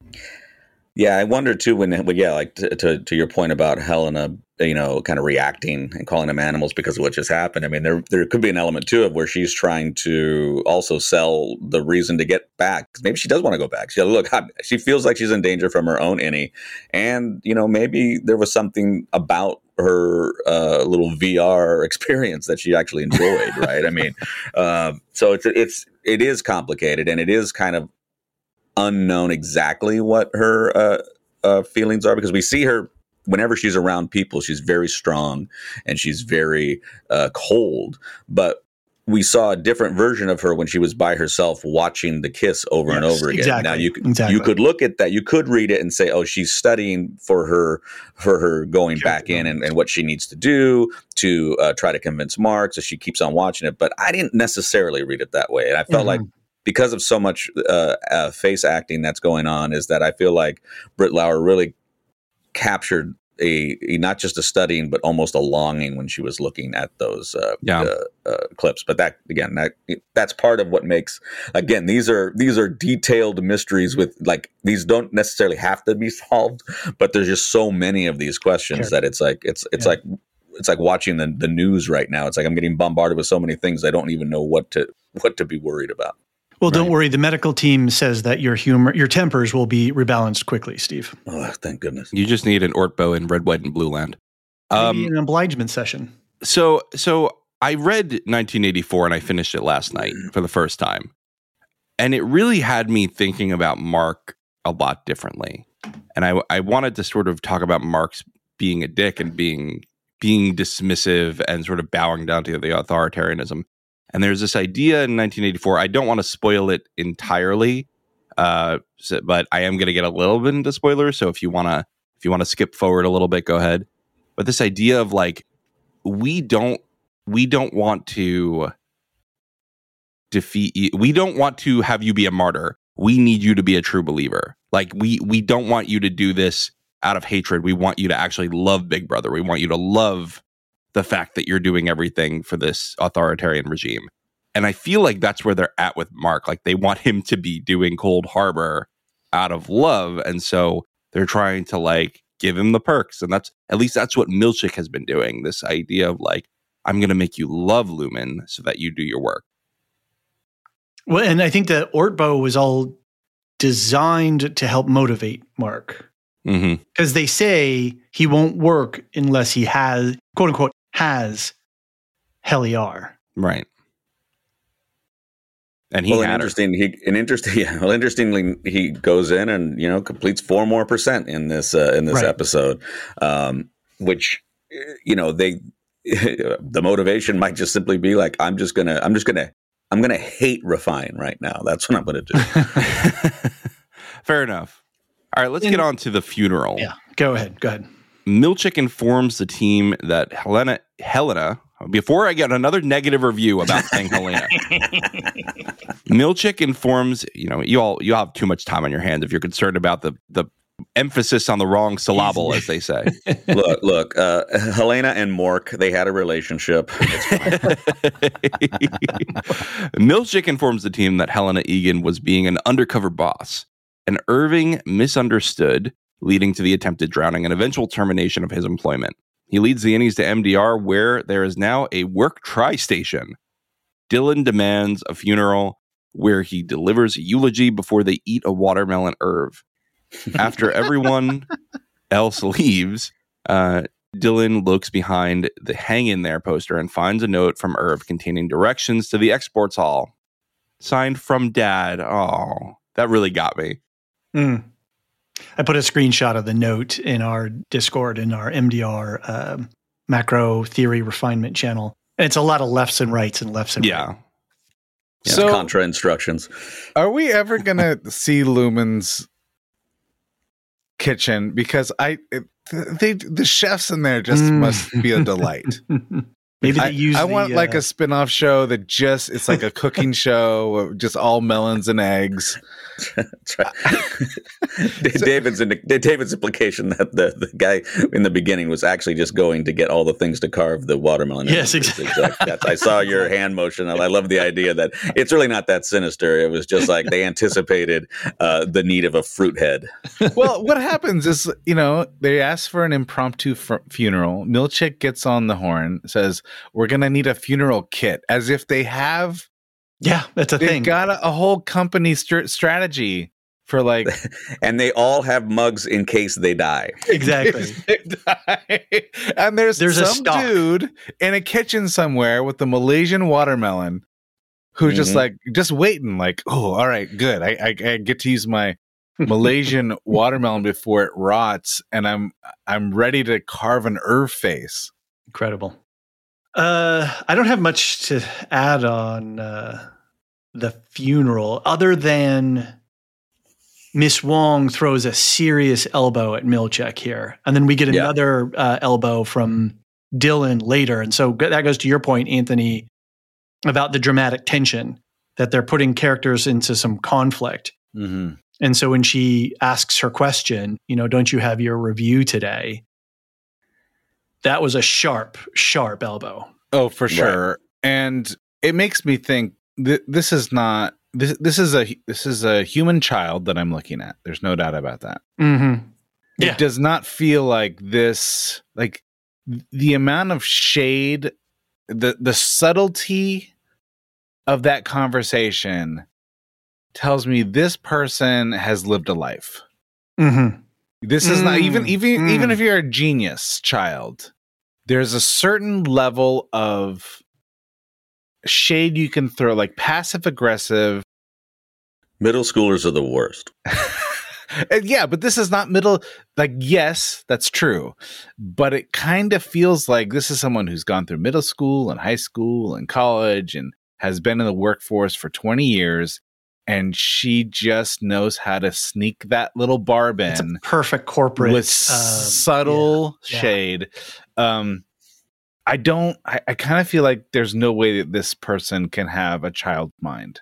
Yeah, I wonder too like to your point about Helena, kind of reacting and calling them animals because of what just happened. I mean, there could be an element too of where she's trying to also sell the reason to get back. Maybe she does want to go back. She feels like she's in danger from her own innie, and maybe there was something about her little VR experience that she actually enjoyed, right? I mean, so it is complicated, and it is kind of unknown exactly what her feelings are, because we see her whenever she's around people, she's very strong and she's very cold. But we saw a different version of her when she was by herself watching the kiss over and over again. Exactly. Now you could look at that, you could read it and say, oh, she's studying for her going back in and what she needs to do to try to convince Mark, so she keeps on watching it. But I didn't necessarily read it that way, and I felt like, because of so much face acting that's going on, is that I feel like Britt Lauer really captured a not just a studying, but almost a longing when she was looking at those clips. But that's part of what makes, again, these are detailed mysteries with, like, these don't necessarily have to be solved, but there's just so many of these questions that it's like watching the news right now. It's like I'm getting bombarded with so many things I don't even know what to be worried about. Well, don't worry. The medical team says that your tempers will be rebalanced quickly, Steve. Oh, thank goodness. You just need an Ortbo in Red, White, and Blue Land. Maybe an obligement session. So I read 1984 and I finished it last night for the first time. And it really had me thinking about Mark a lot differently. And I wanted to sort of talk about Mark's being a dick and being dismissive and sort of bowing down to the authoritarianism. And there's this idea in 1984. I don't want to spoil it entirely, but I am going to get a little bit into spoilers. So if you want to skip forward a little bit, go ahead. But this idea of, like, we don't want to defeat you. We don't want to have you be a martyr. We need you to be a true believer. Like, we don't want you to do this out of hatred. We want you to actually love Big Brother. We want you to love the fact that you're doing everything for this authoritarian regime. And I feel like that's where they're at with Mark. Like, they want him to be doing Cold Harbor out of love. And so they're trying to, like, give him the perks. And that's what Milchick has been doing. This idea of, like, I'm going to make you love Lumen so that you do your work. Well, and I think that Ortbo was all designed to help motivate Mark. Because they say he won't work unless he has, quote unquote, has Heliar. Right. And interestingly, he goes in and, completes 4% more in this episode, which, the motivation might just simply be like, I'm going to hate Refine right now. That's what I'm going to do. Fair enough. All right, let's get on to the funeral. Yeah, go ahead. Milchick informs the team that Helena, before I get another negative review about saying Helena, Milchick informs, you all have too much time on your hands if you're concerned about the emphasis on the wrong syllable, as they say. Look, Helena and Mork, they had a relationship. Milchick informs the team that Helena Egan was being an undercover boss, and Irving misunderstood, leading to the attempted drowning and eventual termination of his employment. He leads the innies to MDR, where there is now a work tri-station. Dylan demands a funeral where he delivers a eulogy before they eat a watermelon Irv. After everyone else leaves, Dylan looks behind the hang in there poster and finds a note from Irv containing directions to the exports hall. Signed from Dad. Oh, that really got me. I put a screenshot of the note in our Discord, in our MDR macro theory refinement channel. And it's a lot of lefts and rights and lefts and right. So contra instructions. Are we ever going to see Lumen's kitchen? Because the chefs in there just must be a delight. Maybe they use. I want like a spin-off show that just it's like a cooking show, just all melons and eggs. That's right. David's implication that the guy in the beginning was actually just going to get all the things to carve the watermelon. Yes, exactly. I saw your hand motion. I love the idea that it's really not that sinister. It was just like they anticipated the need of a fruit head. Well, what happens is, they ask for an impromptu funeral. Milchick gets on the horn, says, "We're going to need a funeral kit," as if they have. Yeah, that's a They've thing. got a whole company strategy for like, and they all have mugs in case they die. Exactly. And there's a some stock dude in a kitchen somewhere with the Malaysian watermelon who's just waiting. Like, oh, all right, good. I get to use my Malaysian watermelon before it rots, and I'm ready to carve an Irv face. Incredible. I don't have much to add on the funeral other than Miss Wong throws a serious elbow at Milchick here. And then we get another elbow from Dylan later. And so that goes to your point, Anthony, about the dramatic tension that they're putting characters into some conflict. Mm-hmm. And so when she asks her question, don't you have your review today? That was a sharp elbow. Oh, for sure. Right. And it makes me think this is a human child that I'm looking at. There's no doubt about that. Mm-hmm. Yeah. It does not feel like this, like the amount of shade, the subtlety of that conversation tells me this person has lived a life. Mm-hmm. This is not even if you're a genius child, there's a certain level of shade you can throw, like passive aggressive. Middle schoolers are the worst. Yeah, but this is not middle. Like, yes, that's true. But it kind of feels like this is someone who's gone through middle school and high school and college and has been in the workforce for 20 years. And she just knows how to sneak that little barb in. It's a perfect corporate with subtle shade. I kind of feel like there's no way that this person can have a child mind.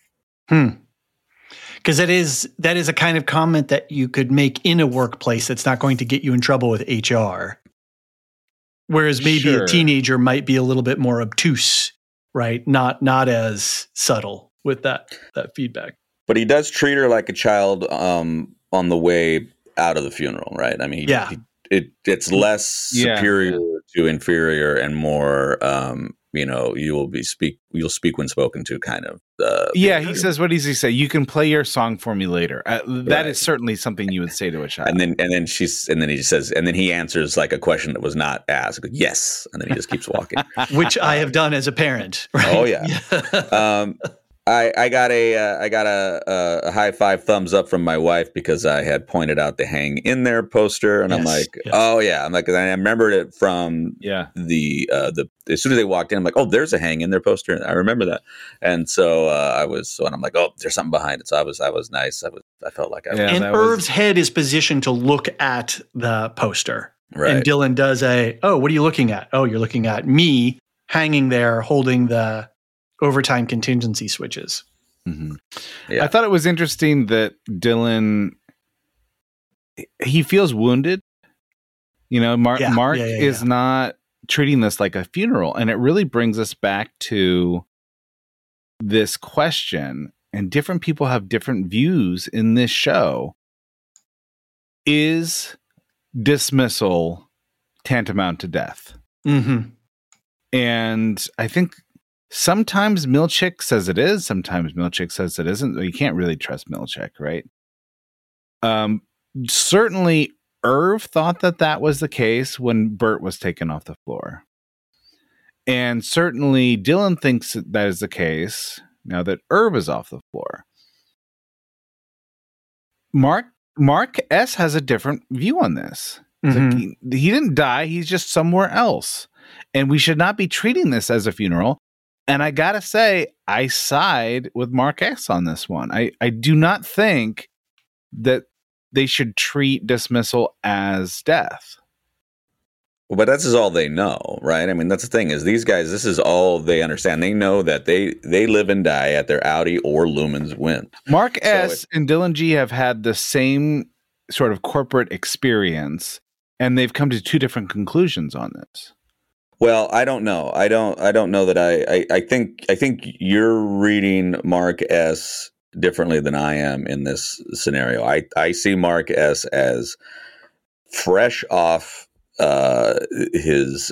Because that is a kind of comment that you could make in a workplace that's not going to get you in trouble with HR. Whereas maybe a teenager might be a little bit more obtuse, right? Not as subtle with that feedback. But he does treat her like a child on the way out of the funeral, right? I mean, it's less superior to inferior and more, you'll speak when spoken to kind of. He says, what does he say? You can play your song for me later. That is certainly something you would say to a child. And then he answers like a question that was not asked. Yes. And then he just keeps walking. Which I have done as a parent. Right? Oh yeah. I got a high five thumbs up from my wife because I had pointed out the Hang In There poster, and I'm like, oh yeah, I'm like, I remembered it from the as soon as they walked in, I'm like, oh, there's a Hang In There poster, I remember that, and so and I'm like, oh, there's something behind it, so I was nice, I felt like and Irv's head is positioned to look at the poster, right? And Dylan does what are you looking at? Oh, you're looking at me hanging there holding the overtime contingency switches. Mm-hmm. Yeah. I thought it was interesting that Dylan, he feels wounded. Mark is not treating this like a funeral. And it really brings us back to this question, and different people have different views in this show. Is dismissal tantamount to death? Mm-hmm. And I think sometimes Milchick says it is. Sometimes Milchick says it isn't. You can't really trust Milchick, right? Certainly, Irv thought that was the case when Bert was taken off the floor. And certainly, Dylan thinks that is the case now that Irv is off the floor. Mark S. has a different view on this. Mm-hmm. Like he didn't die. He's just somewhere else. And we should not be treating this as a funeral. And I gotta say, I side with Mark S on this one. I do not think that they should treat dismissal as death. But that's just all they know, right? I mean, that's the thing is these guys, this is all they understand. They know that they live and die at their Audi or Lumen's whim. Mark S. and Dylan G have had the same sort of corporate experience, and they've come to two different conclusions on this. Well, I don't know. I don't know that I think you're reading Mark S. differently than I am in this scenario. I see Mark S. as fresh off his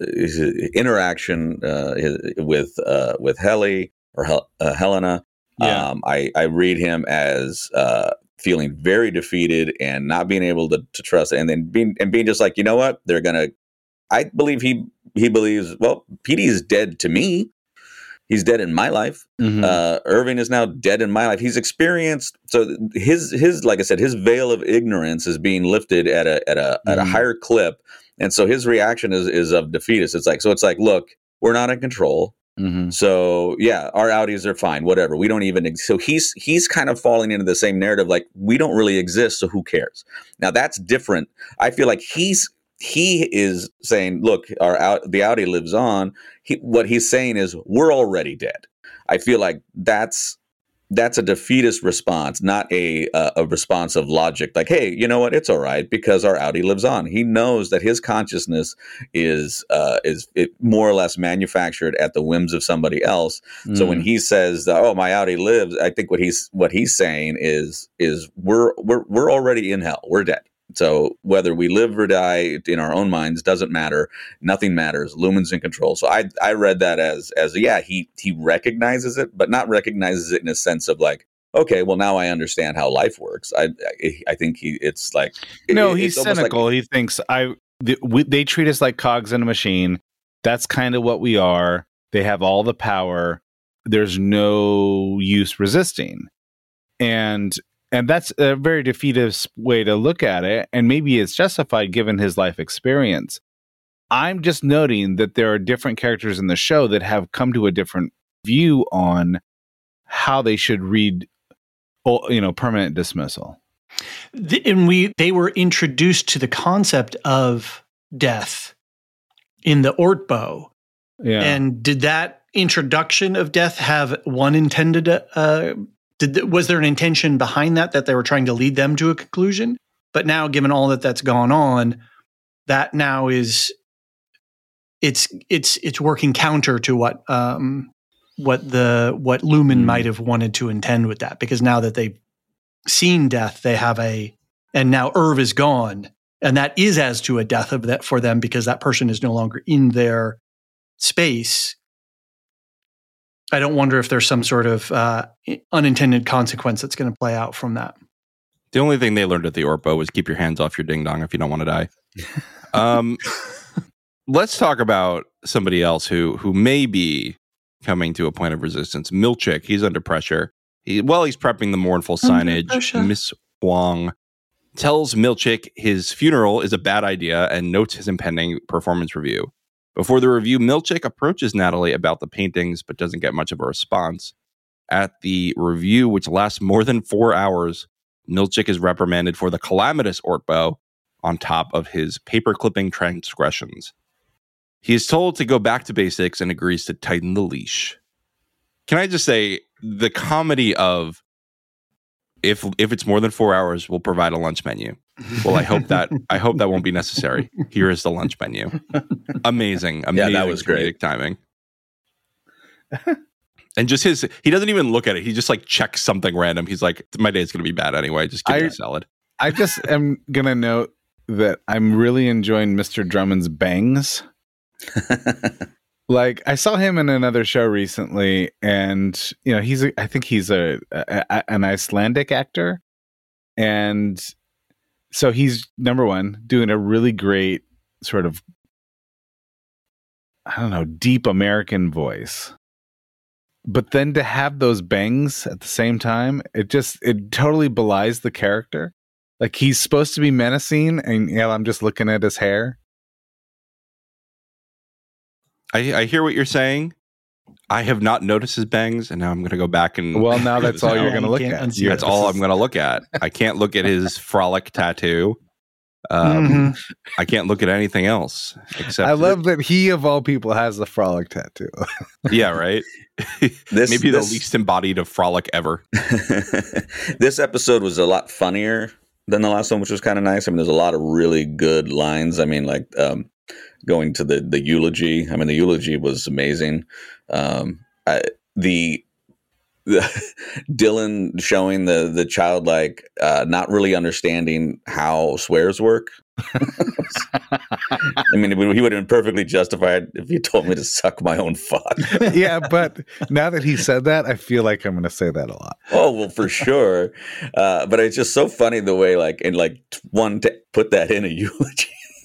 interaction with Helly or Helena. Yeah. I read him as feeling very defeated and not being able to trust, and then being just like, you know what, they're gonna. I believe he believes, well, PD is dead to me. He's dead in my life. Mm-hmm. Irving is now dead in my life. He's experienced, so his like I said, his veil of ignorance is being lifted at a higher clip, and so his reaction is of defeatist. It's like, look, we're not in control. Mm-hmm. So yeah, our Audis are fine, whatever. We don't even. So he's kind of falling into the same narrative, like we don't really exist, so who cares? Now that's different. I feel like he is saying, look, the Audi lives on. What he's saying is we're already dead. I feel like that's a defeatist response, not a response of logic. Like, hey, you know what? It's all right because our Audi lives on. He knows that his consciousness is more or less manufactured at the whims of somebody else. So when he says, "Oh, my Audi lives," I think what he's saying is we're already in hell. We're dead. So whether we live or die in our own minds doesn't matter. Nothing matters. Lumen's in control. So I read that as yeah, he recognizes it, but not recognizes it in a sense of like, okay, well now I understand how life works. I think it's like he's cynical. Like, he thinks they treat us like cogs in a machine. That's kind of what we are. They have all the power. There's no use resisting, and that's a very defeatist way to look at it. And maybe it's justified given his life experience. I'm just noting that there are different characters in the show that have come to a different view on how they should read, permanent dismissal. They were introduced to the concept of death in the Ortbo. Yeah. And did that introduction of death have one intended was there an intention behind that they were trying to lead them to a conclusion? But now, given all that's gone on, that now is it's working counter to what Lumen might have wanted to intend with that, because now that they've seen death, they have and now Irv is gone, and that is as to a death of that for them because that person is no longer in their space. I don't wonder if there's some sort of unintended consequence that's going to play out from that. The only thing they learned at the Orpo was keep your hands off your ding dong if you don't want to die. Let's talk about somebody else who may be coming to a point of resistance. Milchick, he's under pressure. He's prepping the mournful signage. Miss Huang tells Milchick his funeral is a bad idea and notes his impending performance review. Before the review, Milchick approaches Natalie about the paintings, but doesn't get much of a response. At the review, which lasts more than 4 hours, Milchick is reprimanded for the calamitous Ortbo on top of his paper-clipping transgressions. He is told to go back to basics and agrees to tighten the leash. Can I just say, the comedy of if it's more than 4 hours, we'll provide a lunch menu. Well, I hope that won't be necessary. Here is the lunch menu. Amazing. Yeah, that was great timing. And just he doesn't even look at it. He just like checks something random. He's like, my day's going to be bad anyway. Just give me a salad. I just am going to note that I'm really enjoying Mr. Drummond's bangs. Like, I saw him in another show recently, and I think he's an Icelandic actor, and so he's number one doing a really great sort of, I don't know, deep American voice. But then to have those bangs at the same time, it totally belies the character. Like, he's supposed to be menacing, and I'm just looking at his hair. I hear what you're saying. I have not noticed his bangs, and now I'm going to go back and... Well, now that's all you're going to look at. That's all I'm going to look at. I can't look at his frolic tattoo. I can't look at anything else except. I love that he of all people has the Frolic tattoo. Yeah, right. Maybe the least embodied of Frolic ever. This episode was a lot funnier than the last one, which was kind of nice. I mean, there's a lot of really good lines. I mean, like going to the eulogy. I mean, the eulogy was amazing. The Dylan showing the child not really understanding how swears work. I mean, he would have been perfectly justified if he told me to suck my own fuck. Yeah, but now that he said that, I feel like I'm going to say that a lot. Oh, well, for sure. But it's just so funny the way, one to put that in a eulogy.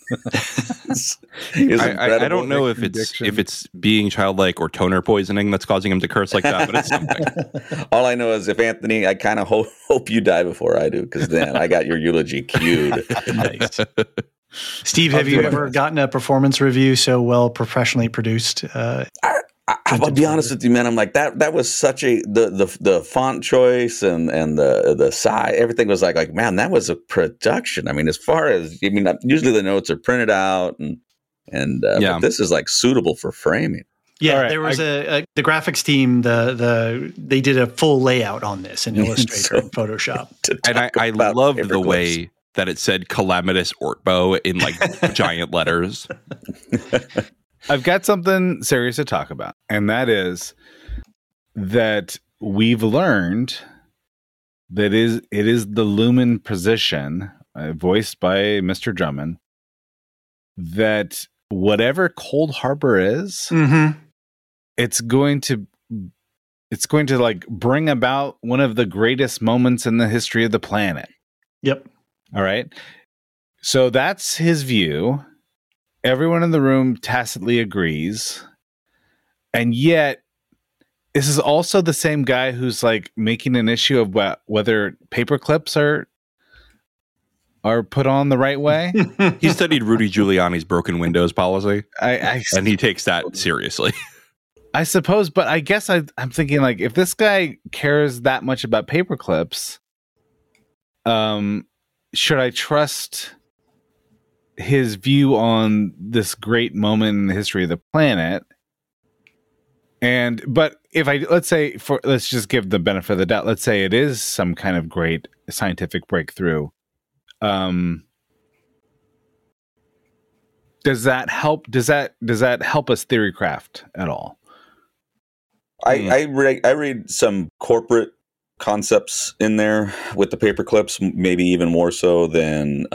I don't know if it's being childlike or toner poisoning that's causing him to curse like that, but it's something. All I know is if Anthony, I kind of hope you die before I do, because then I got your eulogy cued. Nice. Steve, have you ever gotten a performance review so well professionally produced? I'll be honest with you, man. I'm like that was such the font choice and the size, everything was like man, that was a production. I mean, as far as usually the notes are printed out and but this is like suitable for framing. Yeah, right. There was the graphics team. They did a full layout on this in Illustrator and Photoshop. And I loved the way that it said "Calamitous Ortbo" in like giant letters. I've got something serious to talk about, and that is that we've learned that it is the Lumen position, voiced by Mr. Drummond, that whatever Cold Harbor is, it's going to like bring about one of the greatest moments in the history of the planet. Yep. All right. So that's his view. Everyone in the room tacitly agrees. And yet, this is also the same guy who's like making an issue of whether paper clips are put on the right way. He studied Rudy Giuliani's broken windows policy, and he takes that seriously. I suppose, but I guess I'm thinking, like, if this guy cares that much about paper clips, should I trust his view on this great moment in the history of the planet? But if let's just give the benefit of the doubt. Let's say it is some kind of great scientific breakthrough. Does that help? Does that help us theory craft at all? I read some corporate concepts in there with the paper clips, maybe even more so than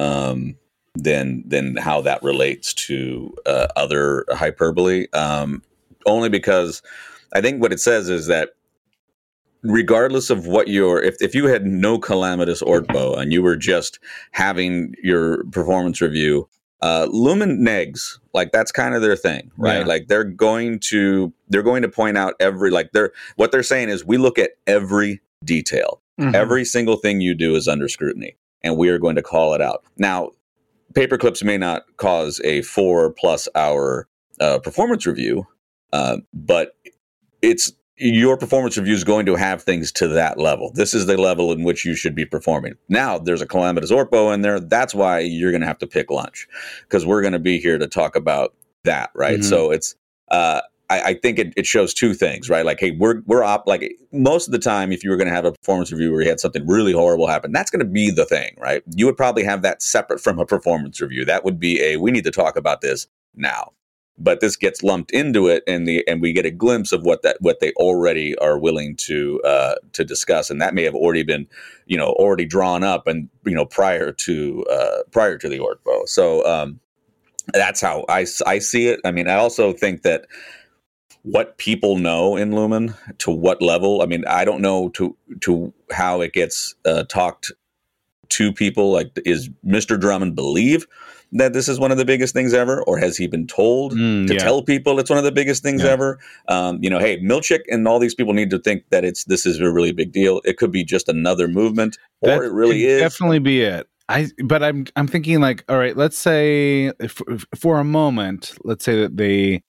how that relates to other hyperbole. Only because I think what it says is that regardless of what if you had no Calamitous Ortbo and you were just having your performance review, Lumen negs, like that's kind of their thing, right? Yeah. Like they're going to point out what they're saying is we look at every detail. Mm-hmm. Every single thing you do is under scrutiny, and we are going to call it out. Now, paper clips may not cause a 4+ hour performance review, but your performance review is going to have things to that level. This is the level in which you should be performing. Now, there's a Calamitous Ortbo in there. That's why you're going to have to pick lunch, because we're going to be here to talk about that, right? Mm-hmm. So it's, I think it shows two things, right? Like, hey, we're like most of the time, if you were going to have a performance review where you had something really horrible happen, that's going to be the thing, right? You would probably have that separate from a performance review. That would be we need to talk about this now. But this gets lumped into it, and we get a glimpse of what they already are willing to discuss, and that may have already been, already drawn up, and prior to the Ortbo. So that's how I see it. I mean, I also think that what people know in Lumen, to what level. I mean, I don't know to how it gets talked to people. Like, is Mr. Drummond believe that this is one of the biggest things ever, or has he been told to tell people it's one of the biggest things ever? Hey, Milchick and all these people need to think that this is a really big deal. It could be just another movement, or it really is. Definitely be it. But I'm thinking, like, all right, let's say for a moment, let's say that they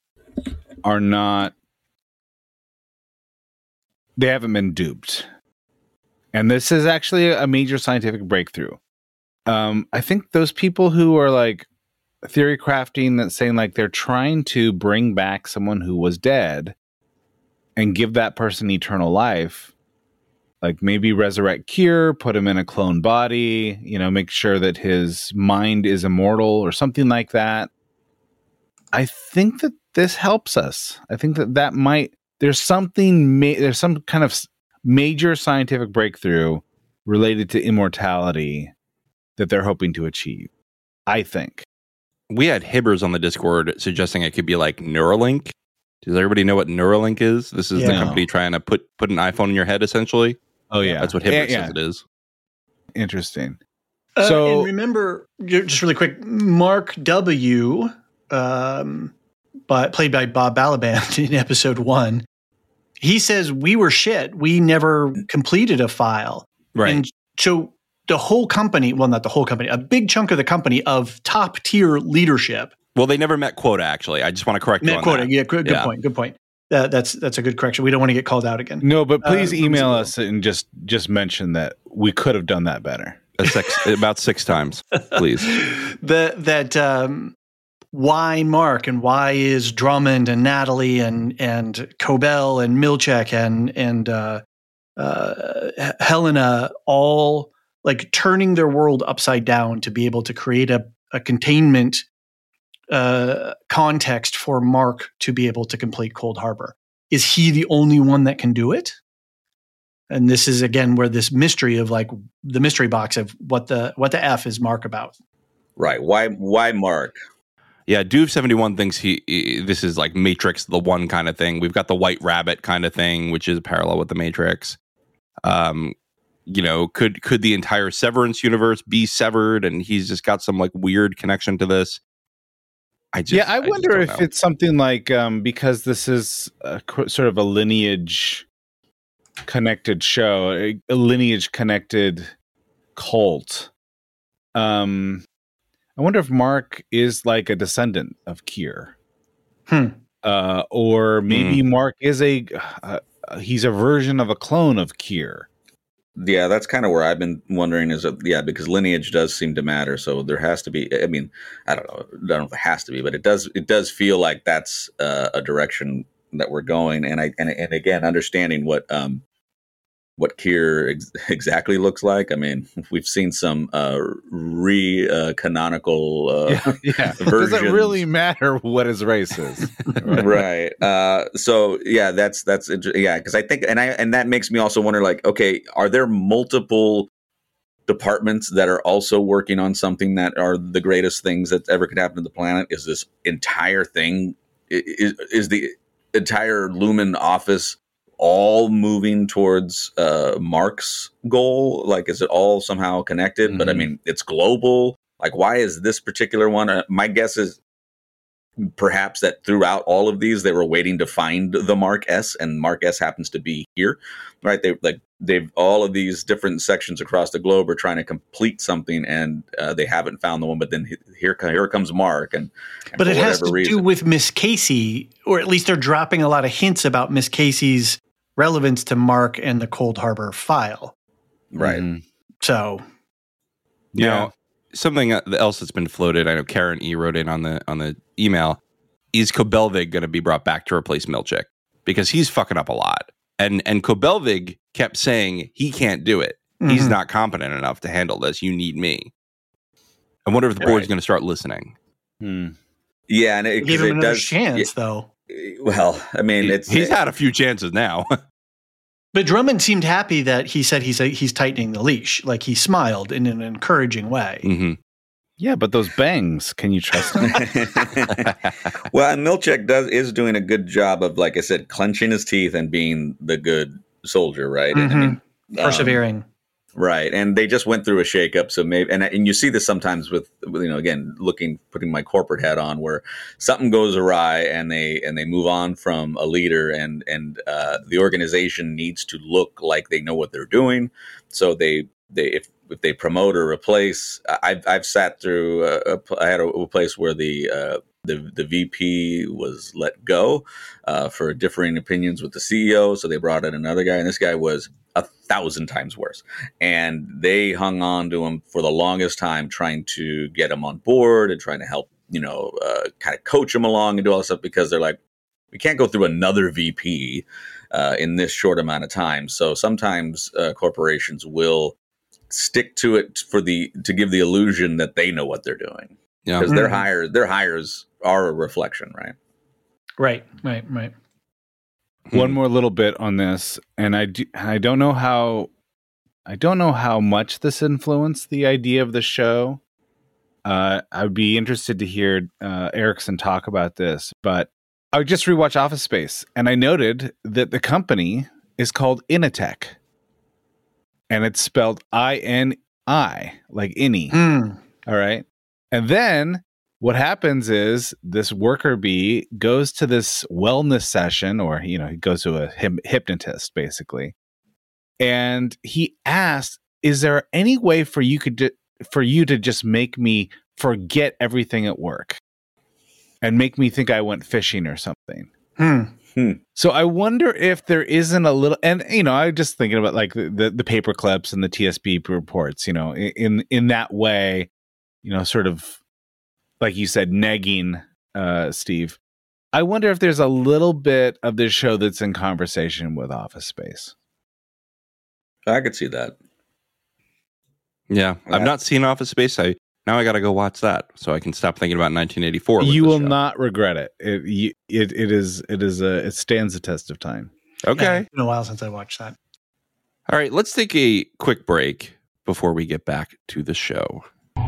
haven't been duped, and this is actually a major scientific breakthrough. I think those people who are like theory crafting that saying like they're trying to bring back someone who was dead and give that person eternal life, like maybe resurrect Cure, put him in a clone body, make sure that his mind is immortal or something like that. I think that this helps us. I think that might, there's some kind of major scientific breakthrough related to immortality that they're hoping to achieve, I think. We had Hibbers on the Discord suggesting it could be like Neuralink. Does everybody know what Neuralink is? This is the company trying to put an iPhone in your head, essentially. Oh, yeah. That's what Hibbers says it is. Interesting. And remember, just really quick, Mark W., played by Bob Balaban in episode 1, he says we were shit. We never completed a file. Right. And so the whole company, well, not the whole company, a big chunk of the company of top tier leadership. Well, they never met quota, actually. I just want to correct you on quota. that. Yeah, good point. That's a good correction. We don't want to get called out again. No, but please email us and just mention that we could have done that better. About 6 times, please. Why Mark and why is Drummond and Natalie and Cobell and Milchek and Helena all like turning their world upside down to be able to create a containment context for Mark to be able to complete Cold Harbor. Is he the only one that can do it? And this is again where this mystery of like the mystery box of what the F is Mark about. Right. Why Mark? Yeah, Duve71 thinks this is like Matrix, the one kind of thing. We've got the White Rabbit kind of thing, which is parallel with the Matrix. Could the entire Severance universe be severed, and he's just got some like weird connection to this? I wonder if it's something like because this is sort of a lineage connected show, a lineage connected cult. I wonder if Mark is like a descendant of Cure. Or maybe Mark is he's a version of a clone of Cure. Yeah, that's kind of where I've been wondering because lineage does seem to matter. So there has to be, I mean, I don't know if it has to be, but it does feel like that's a direction that we're going. And again, understanding what Cure exactly looks like. I mean, we've seen some canonical versions. Does it really matter what his race is? Right. So yeah, that's because I think and that makes me also wonder, like, okay, are there multiple departments that are also working on something that are the greatest things that ever could happen to the planet? Is this entire thing is the entire Lumen office all moving towards Mark's goal? Like, is it all somehow connected? Mm-hmm. But I mean, it's global. Like, why is this particular one? My guess is perhaps that throughout all of these, they were waiting to find the Mark S, and Mark S happens to be here, right? They've all of these different sections across the globe are trying to complete something, and they haven't found the one. But then here comes Mark, but it has to do with Miss Casey, or at least they're dropping a lot of hints about Miss Casey's relevance to Mark and the Cold Harbor file. Right. Mm-hmm. So, something else that's been floated. I know Karen E wrote in on the email. Is Kobelvig going to be brought back to replace Milchek? Because he's fucking up a lot. And Kobelvig kept saying he can't do it. Mm-hmm. He's not competent enough to handle this. You need me. I wonder if the board's going to start listening. Yeah, and it gave him another does, chance, though. Well, I mean, he's had a few chances now. But Drummond seemed happy that he said he's tightening the leash. Like, he smiled in an encouraging way. Mm-hmm. Yeah, but those bangs, can you trust them? Well, and Milchek is doing a good job of, like I said, clenching his teeth and being the good soldier, right? Mm-hmm. I mean, persevering. Right. And they just went through a shakeup. So maybe, and you see this sometimes with, again, putting my corporate hat on, where something goes awry and they move on from a leader, and the organization needs to look like they know what they're doing. So if they promote or replace, I've sat through, I had a place where the VP was let go for differing opinions with the CEO. So they brought in another guy, and this guy was 1,000 times worse. And they hung on to him for the longest time, trying to get him on board and trying to help, kind of coach him along and do all this stuff, because they're like, we can't go through another VP in this short amount of time. So sometimes corporations will stick to it to give the illusion that they know what they're doing. Yeah. Because their hires are a reflection, right? Right. One more little bit on this, and I don't know how much this influenced the idea of the show. I would be interested to hear Erickson talk about this, but I would just rewatch Office Space, and I noted that the company is called Initech, and it's spelled I-N-I, like Innie. All right, and then what happens is this worker bee goes to this wellness session, or he goes to a hypnotist basically, and he asks, "Is there any way for you to just make me forget everything at work and make me think I went fishing or something?" So I wonder if there isn't a little, and I'm just thinking about like the paper clips and the TSB reports, in that way, sort of. Like you said, negging Steve. I wonder if there's a little bit of this show that's in conversation with Office Space. I could see that. Yeah, I've not seen Office Space. Now I got to go watch that so I can stop thinking about 1984. You will not regret it. It stands the test of time. Okay, Yeah, it's been a while since I watched that. All right, let's take a quick break before we get back to the show.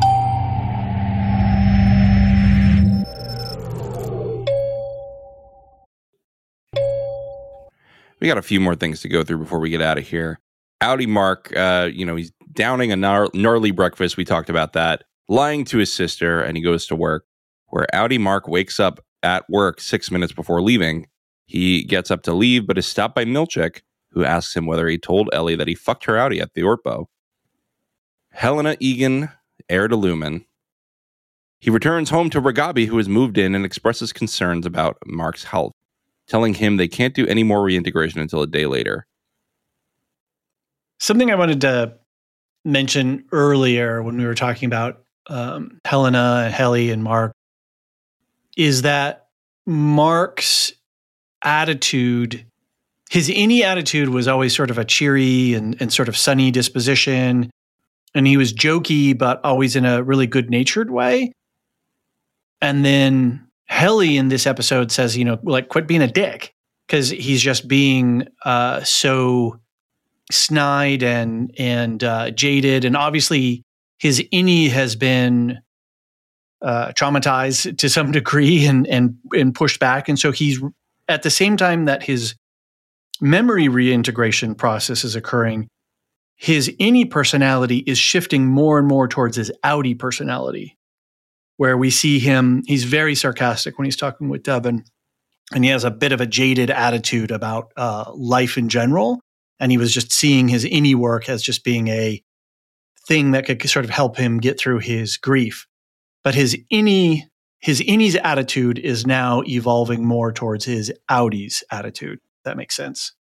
We got a few more things to go through before we get out of here. Audi Mark, he's downing a gnarly breakfast. We talked about that. Lying to his sister, and he goes to work, where Audi Mark wakes up at work 6 minutes before leaving. He gets up to leave, but is stopped by Milchick, who asks him whether he told Ellie that he fucked her Audi at the Ortbo. Helena Egan, heir to Lumen. He returns home to Ragabi, who has moved in, and expresses concerns about Mark's health, telling him they can't do any more reintegration until a day later. Something I wanted to mention earlier when we were talking about Helena, Helly, and Mark is that Mark's attitude, his Innie attitude was always sort of a cheery and sort of sunny disposition. And he was jokey, but always in a really good-natured way. And then Helly in this episode says, quit being a dick, because he's just being so snide and jaded. And obviously his Innie has been traumatized to some degree and pushed back. And so he's, at the same time that his memory reintegration process is occurring, his Innie personality is shifting more and more towards his Audi personality, where we see him, he's very sarcastic when he's talking with Devin, and he has a bit of a jaded attitude about life in general. And he was just seeing his Innie work as just being a thing that could sort of help him get through his grief. But his Innie's attitude is now evolving more towards his Audi's attitude. If that makes sense.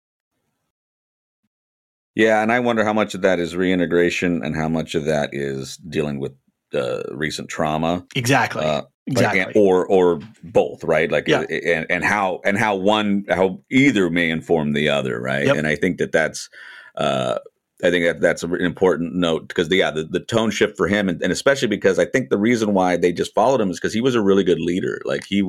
Yeah, and I wonder how much of that is reintegration and how much of that is dealing with recent trauma. Exactly. Or both, right? Like, yeah. and how either may inform the other, right? Yep. And I think that's an important note, because the tone shift for him, and especially because I think the reason why they just followed him is because he was a really good leader. Like he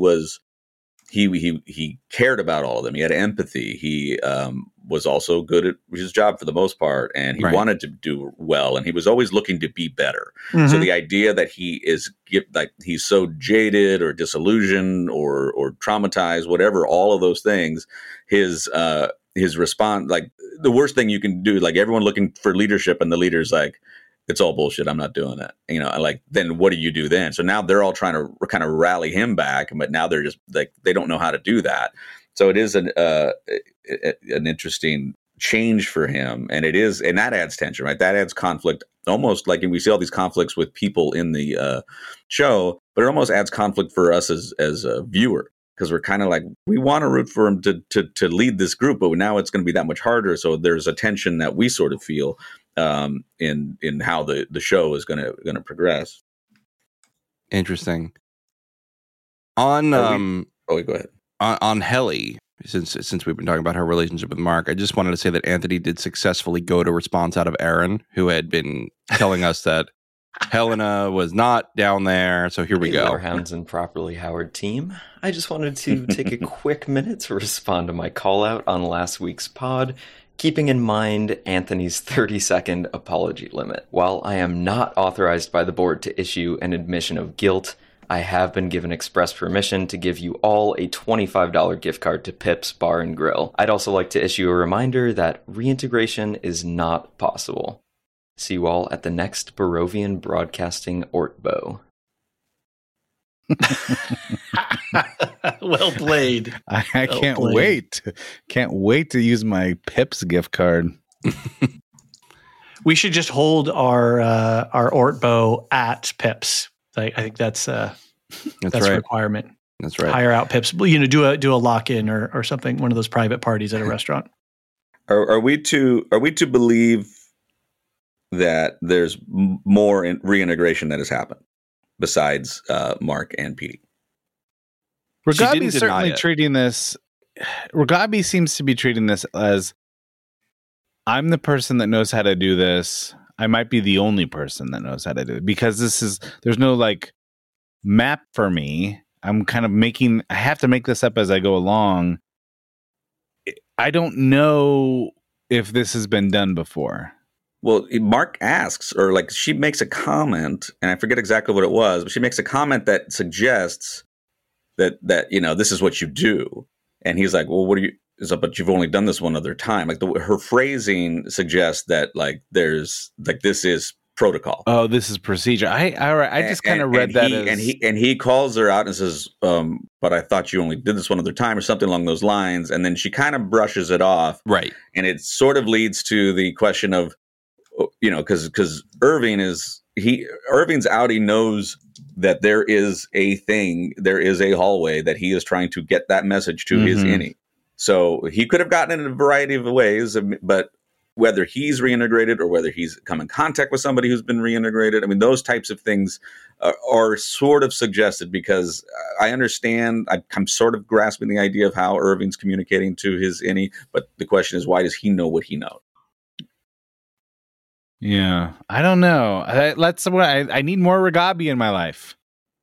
cared about all of them. He had empathy. He was also good at his job for the most part, and he wanted to do well, and he was always looking to be better. Mm-hmm. So the idea that he's so jaded or disillusioned or traumatized, whatever, all of those things, his response, like the worst thing you can do, like everyone looking for leadership, and the leader's like, it's all bullshit, I'm not doing it. Like, then what do you do then? So now they're all trying to kind of rally him back, but now they're just like, they don't know how to do that. So it is an interesting change for him. And that adds tension, right? That adds conflict, almost like, and we see all these conflicts with people in the show, but it almost adds conflict for us as a viewer. because we're kind of like, we want to root for him to lead this group, but now it's going to be that much harder. So there's a tension that we sort of feel in how the show is going to progress. Interesting. On go ahead. On Helly, since we've been talking about her relationship with Mark, I just wanted to say that Anthony did successfully goad a response out of Aaron, who had been telling us that Helena was not down there. So here we go. Lorehounds and Properly Howard team. I just wanted to take a quick minute to respond to my call out on last week's pod, keeping in mind Anthony's 30-second apology limit. While I am not authorized by the board to issue an admission of guilt, I have been given express permission to give you all a $25 gift card to Pips Bar and Grill. I'd also like to issue a reminder that reintegration is not possible. See you all at the next Barovian Broadcasting Ortbo. Well played. I can't wait. Can't wait to use my Pips gift card. We should just hold our Ortbo at Pips. I think that's right. a requirement. That's right. Hire out Pips. Do a lock in or something. One of those private parties at a restaurant. Are we to believe that there's more reintegration that has happened besides Mark and Petey? Ragabi certainly treating this. Ragabi seems to be treating this as, I'm the person that knows how to do this. I might be the only person that knows how to do it, because there's no like map for me. I'm kind of I have to make this up as I go along. I don't know if this has been done before. Well, Mark asks, or like she makes a comment, and I forget exactly what it was, but she makes a comment that suggests that this is what you do. And he's like, well, but you've only done this one other time. Like her phrasing suggests that like there's like, this is protocol. Oh, this is procedure. I just kind of read that and he calls her out and says, but I thought you only did this one other time, or something along those lines. And then she kind of brushes it off. Right. And it sort of leads to the question of, because Irving's out, he knows that there is a hallway that he is trying to get that message to his innie. So he could have gotten it in a variety of ways, but whether he's reintegrated or whether he's come in contact with somebody who's been reintegrated, I mean, those types of things are sort of suggested, because I understand, I'm sort of grasping the idea of how Irving's communicating to his innie, but the question is, why does he know what he knows? Yeah, I don't know. I need more Ragabi in my life.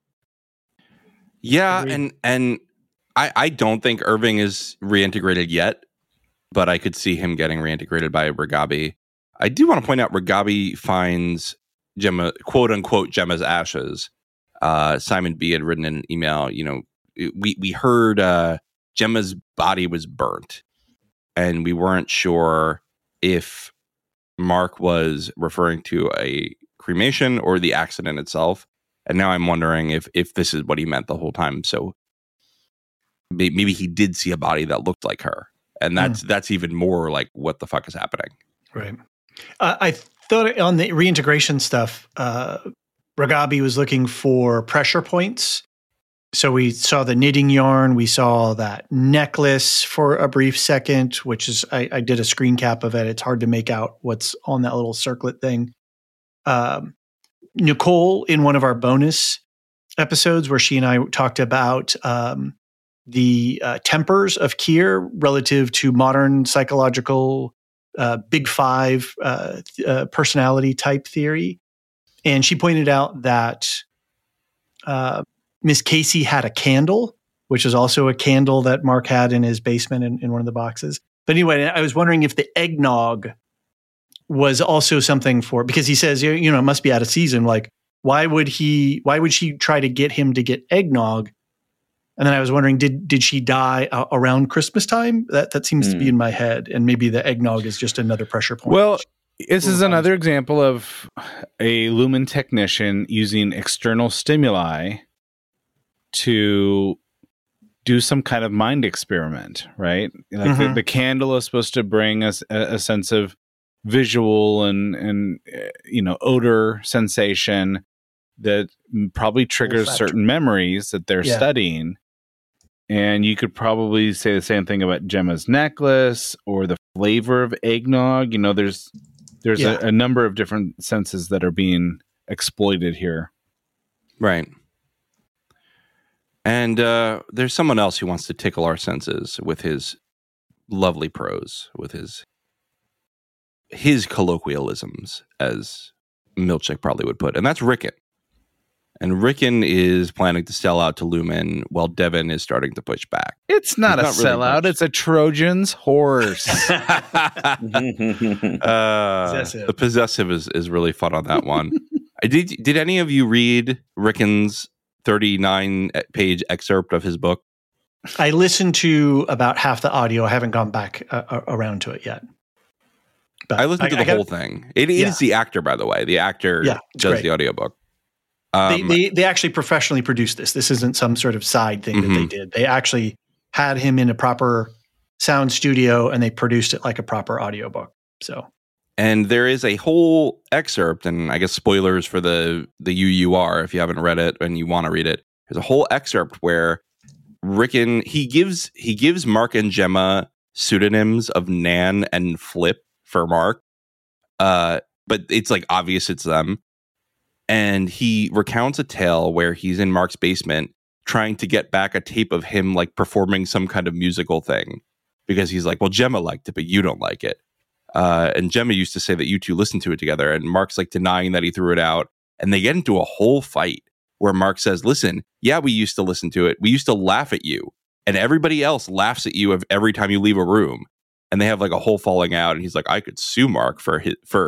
Yeah, and I don't think Irving is reintegrated yet, but I could see him getting reintegrated by Ragabi. I do want to point out Ragabi finds Gemma, quote unquote, Gemma's ashes. Simon B had written in an email, we heard Gemma's body was burnt, and we weren't sure if Mark was referring to a cremation or the accident itself. And now I'm wondering if this is what he meant the whole time. So maybe he did see a body that looked like her. And that's even more like, what the fuck is happening? Right. I thought on the reintegration stuff, Ragabi was looking for pressure points. So we saw the knitting yarn. We saw that necklace for a brief second, which is, I did a screen cap of it. It's hard to make out what's on that little circlet thing. Nicole, in one of our bonus episodes where she and I talked about the tempers of Keir relative to modern psychological Big Five personality type theory. And she pointed out that Miss Casey had a candle, which is also a candle that Mark had in his basement in one of the boxes. But anyway, I was wondering if the eggnog was also something because he says, it must be out of season. Like, why would she try to get him to get eggnog? And then I was wondering, did she die around Christmas time? That seems to be in my head. And maybe the eggnog is just another pressure point. Well, this is another example of a Lumen technician using external stimuli to do some kind of mind experiment, right? Like the candle is supposed to bring us a sense of visual and odor sensation that probably triggers certain memories that they're studying. And you could probably say the same thing about Gemma's necklace or the flavor of eggnog. You know, there's a number of different senses that are being exploited here. Right. And there's someone else who wants to tickle our senses with his lovely prose, with his colloquialisms, as Milchick probably would put. And that's Rickon. And Rickon is planning to sell out to Lumen while Devin is starting to push back. It's not a sellout. It's a Trojan's horse. The possessive is really fun on that one. Did any of you read Rickon's 39-page excerpt of his book? I listened to about half the audio. I haven't gone back around to it yet. But I listened to the whole thing. It is the actor, by the way. The actor does the audiobook. They actually professionally produced this. This isn't some sort of side thing that they did. They actually had him in a proper sound studio and they produced it like a proper audiobook. So, and there is a whole excerpt, and I guess spoilers for the UUR if you haven't read it and you want to read it. There's a whole excerpt where Rickon he gives Mark and Gemma pseudonyms of Nan and Flip for Mark, but it's like obvious it's them. And he recounts a tale where he's in Mark's basement trying to get back a tape of him like performing some kind of musical thing because he's like, well, Gemma liked it, but you don't like it. And Gemma used to say that you two listened to it together. And Mark's like denying that he threw it out. And they get into a whole fight where Mark says, listen, yeah, we used to listen to it. We used to laugh at you. And everybody else laughs at you every time you leave a room. And they have like a whole falling out. And he's like, I could sue Mark for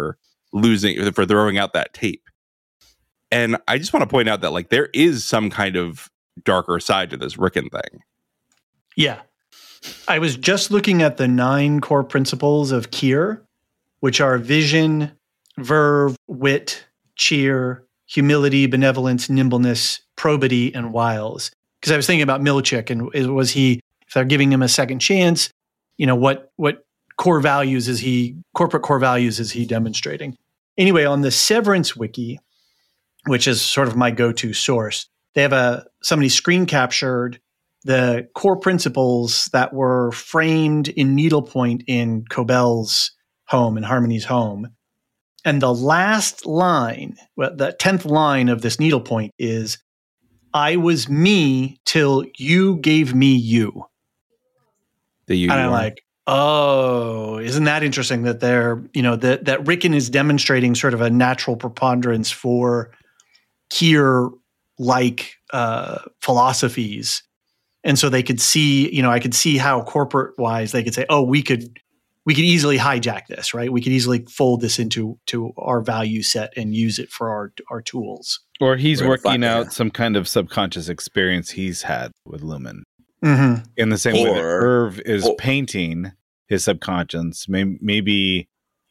throwing out that tape. And I just want to point out that like there is some kind of darker side to this Rickon thing. Yeah. I was just looking at the 9 core principles of Keir, which are vision, verve, wit, cheer, humility, benevolence, nimbleness, probity, and wiles. Because I was thinking about Milchick and was he, if they're giving him a second chance, you know, what corporate core values is he demonstrating? Anyway, on the Severance wiki, which is sort of my go-to source, they have somebody screen captured the core principles that were framed in needlepoint in Cobell's home, in Harmony's home. And the last line, well, the 10th line of this needlepoint is, I was me till you gave me you. And I'm like, oh, isn't that interesting that they're, you know, that Rickon is demonstrating sort of a natural preponderance for Keir-like philosophies. And so they could see, you know, I could see how corporate-wise they could say, oh, we could easily hijack this, right? We could easily fold this into our value set and use it for our tools. Or he's working out some kind of subconscious experience he's had with Lumen. Mm-hmm. In the same way that Irv is painting his subconscious. Maybe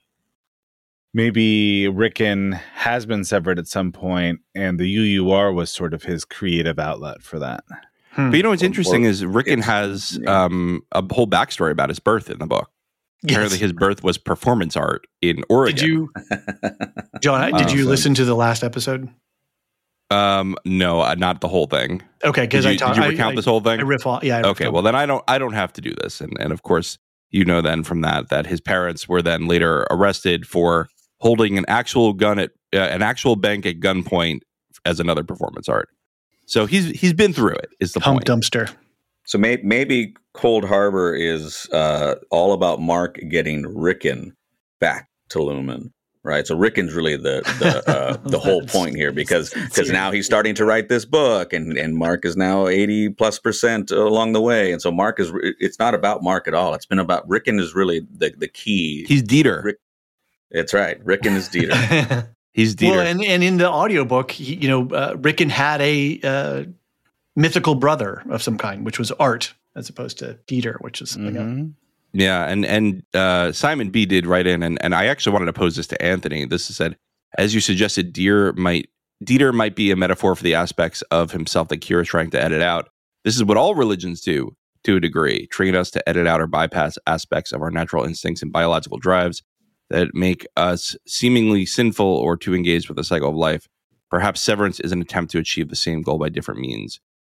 Rickon has been severed at some point, and the UUR was sort of his creative outlet for that. But you know what's interesting is Rickon has a whole backstory about his birth in the book. Yes. Apparently his birth was performance art in Oregon. John, did you listen to the last episode? No, not the whole thing. Okay, because did you recount this whole thing? I riff off. Yeah. Okay, well then I don't have to do this, and of course you know then from that his parents were then later arrested for holding an actual gun at an actual bank at gunpoint as another performance art. So he's been through it. Is the point? Dumpster. So maybe Cold Harbor is all about Mark getting Rickon back to Lumen, right? So Rickon's really the whole point here because now he's starting to write this book, and Mark is now 80+% along the way, and so it's not about Mark at all. It's been about Rickon is really the key. He's Dieter. That's right. Rickon is Dieter. He's Dieter. Well, and in the audiobook, Rickon had a mythical brother of some kind, which was Art, as opposed to Dieter, which is something else. Yeah, and Simon B. did write in, and I actually wanted to pose this to Anthony. This is said, as you suggested, Dieter might be a metaphor for the aspects of himself that Keir is trying to edit out. This is what all religions do, to a degree, train us to edit out or bypass aspects of our natural instincts and biological drives that make us seemingly sinful or too engaged with the cycle of life. Perhaps Severance is an attempt to achieve the same goal by different means.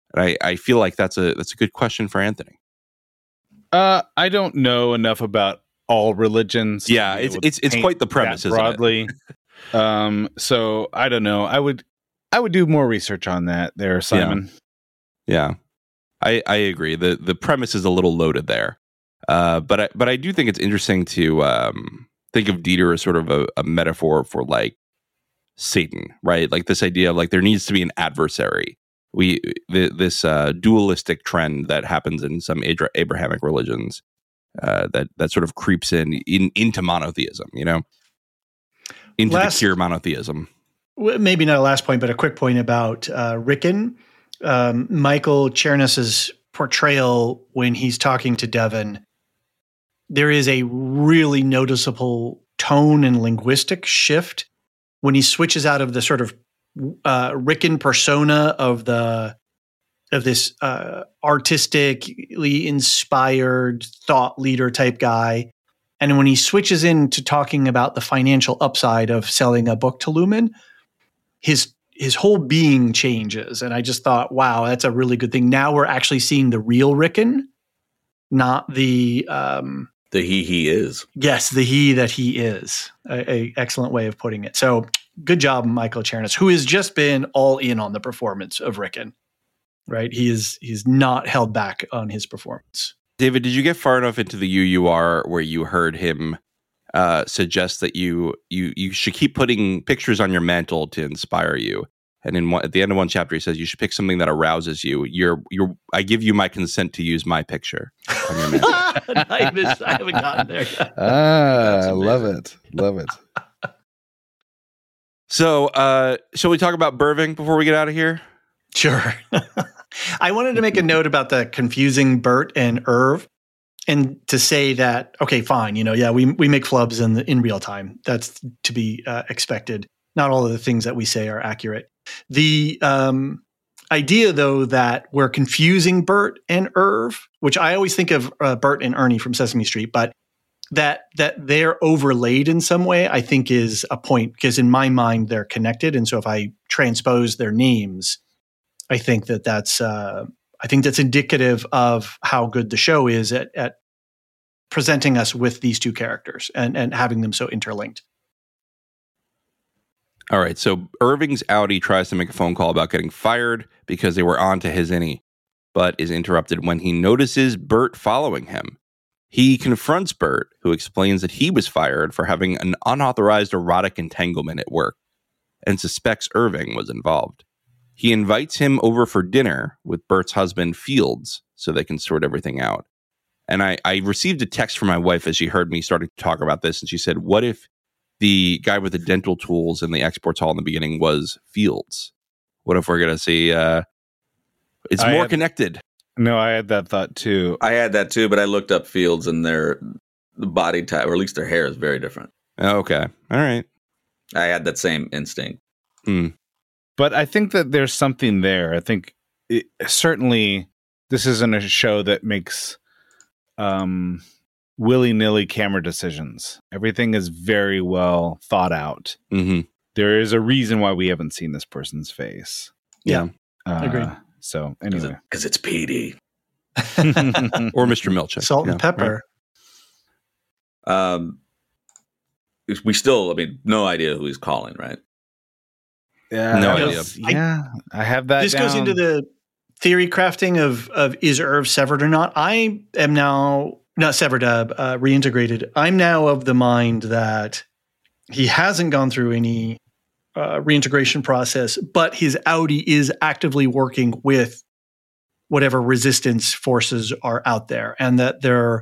And I feel like that's a good question for Anthony. I don't know enough about all religions. Yeah, it's quite the premise, isn't broadly. So I don't know. I would do more research on that there, Simon. Yeah. I agree. The premise is a little loaded there. But I do think it's interesting to think of Dieter as sort of a metaphor for like Satan, right? Like this idea of like there needs to be an adversary. This dualistic trend that happens in some Abrahamic religions that sort of creeps into monotheism, into the pure monotheism. Maybe not a last point, but a quick point about Rickon. Michael Chernus's portrayal when he's talking to Devon, there is a really noticeable tone and linguistic shift when he switches out of the sort of Rickon persona of this artistically inspired thought leader type guy. And when he switches into talking about the financial upside of selling a book to Lumen, his whole being changes. And I just thought, wow, that's a really good thing. Now we're actually seeing the real Rickon, not the he is. Yes, the he that he is. A excellent way of putting it. So good job, Michael Chernus, who has just been all in on the performance of Rickon. Right? he's not held back on his performance. David, did you get far enough into the UUR where you heard him suggest that you should keep putting pictures on your mantle to inspire you? And at the end of one chapter, he says you should pick something that arouses you. I give you my consent to use my picture on your mantle. I haven't gotten there yet. I love it. Love it. So, shall we talk about Birving before we get out of here? Sure. I wanted to make a note about the confusing Bert and Irv, and to say that, okay, fine, we make flubs in real time. That's to be expected. Not all of the things that we say are accurate. The idea, though, that we're confusing Bert and Irv, which I always think of Bert and Ernie from Sesame Street, but that they're overlaid in some way, I think is a point, because in my mind, they're connected. And so if I transpose their names, I think that's indicative of how good the show is at presenting us with these two characters and having them so interlinked. All right. So Irving's Audi tries to make a phone call about getting fired because they were on to his innie, but is interrupted when he notices Bert following him. He confronts Bert, who explains that he was fired for having an unauthorized erotic entanglement at work and suspects Irving was involved. He invites him over for dinner with Bert's husband, Fields, so they can sort everything out. And I received a text from my wife as she heard me starting to talk about this, and she said, what if the guy with the dental tools in the exports hall in the beginning was Fields? What if we're going to see it's more connected? No, I had that thought too. I had that too, but I looked up Fields and the body type, or at least their hair, is very different. Okay. All right. I had that same instinct. But I think that there's something there. I think certainly this isn't a show that makes willy-nilly camera decisions. Everything is very well thought out. Mm-hmm. There is a reason why we haven't seen this person's face. Yeah. Agreed. So anyway. Because it's PD. Or Mr. Milchick. Salt and pepper. Right. We still, no idea who he's calling, right? Yeah, no idea. I have that. This goes into the theory crafting of is Irv severed or not. I am now not severed, reintegrated. I'm now of the mind that he hasn't gone through any reintegration process, but his Audi is actively working with whatever resistance forces are out there, and that they're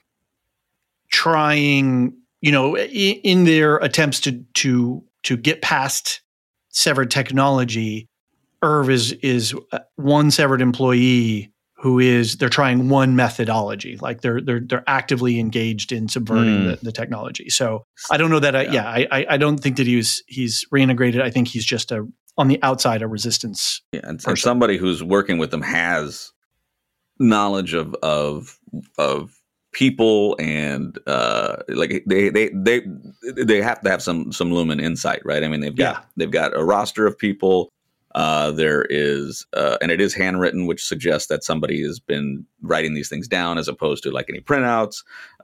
trying, in their attempts to get past severed technology. Irv is one severed employee they're trying one methodology. Like they're actively engaged in subverting the technology. So I don't know that. I don't think that he's reintegrated. I think he's just on the outside a resistance. Yeah, and somebody who's working with them has knowledge of people, and like they have to have some Lumen insight, right? I mean, they've got a roster of people. There is, and it is handwritten, which suggests that somebody has been writing these things down as opposed to like any printouts.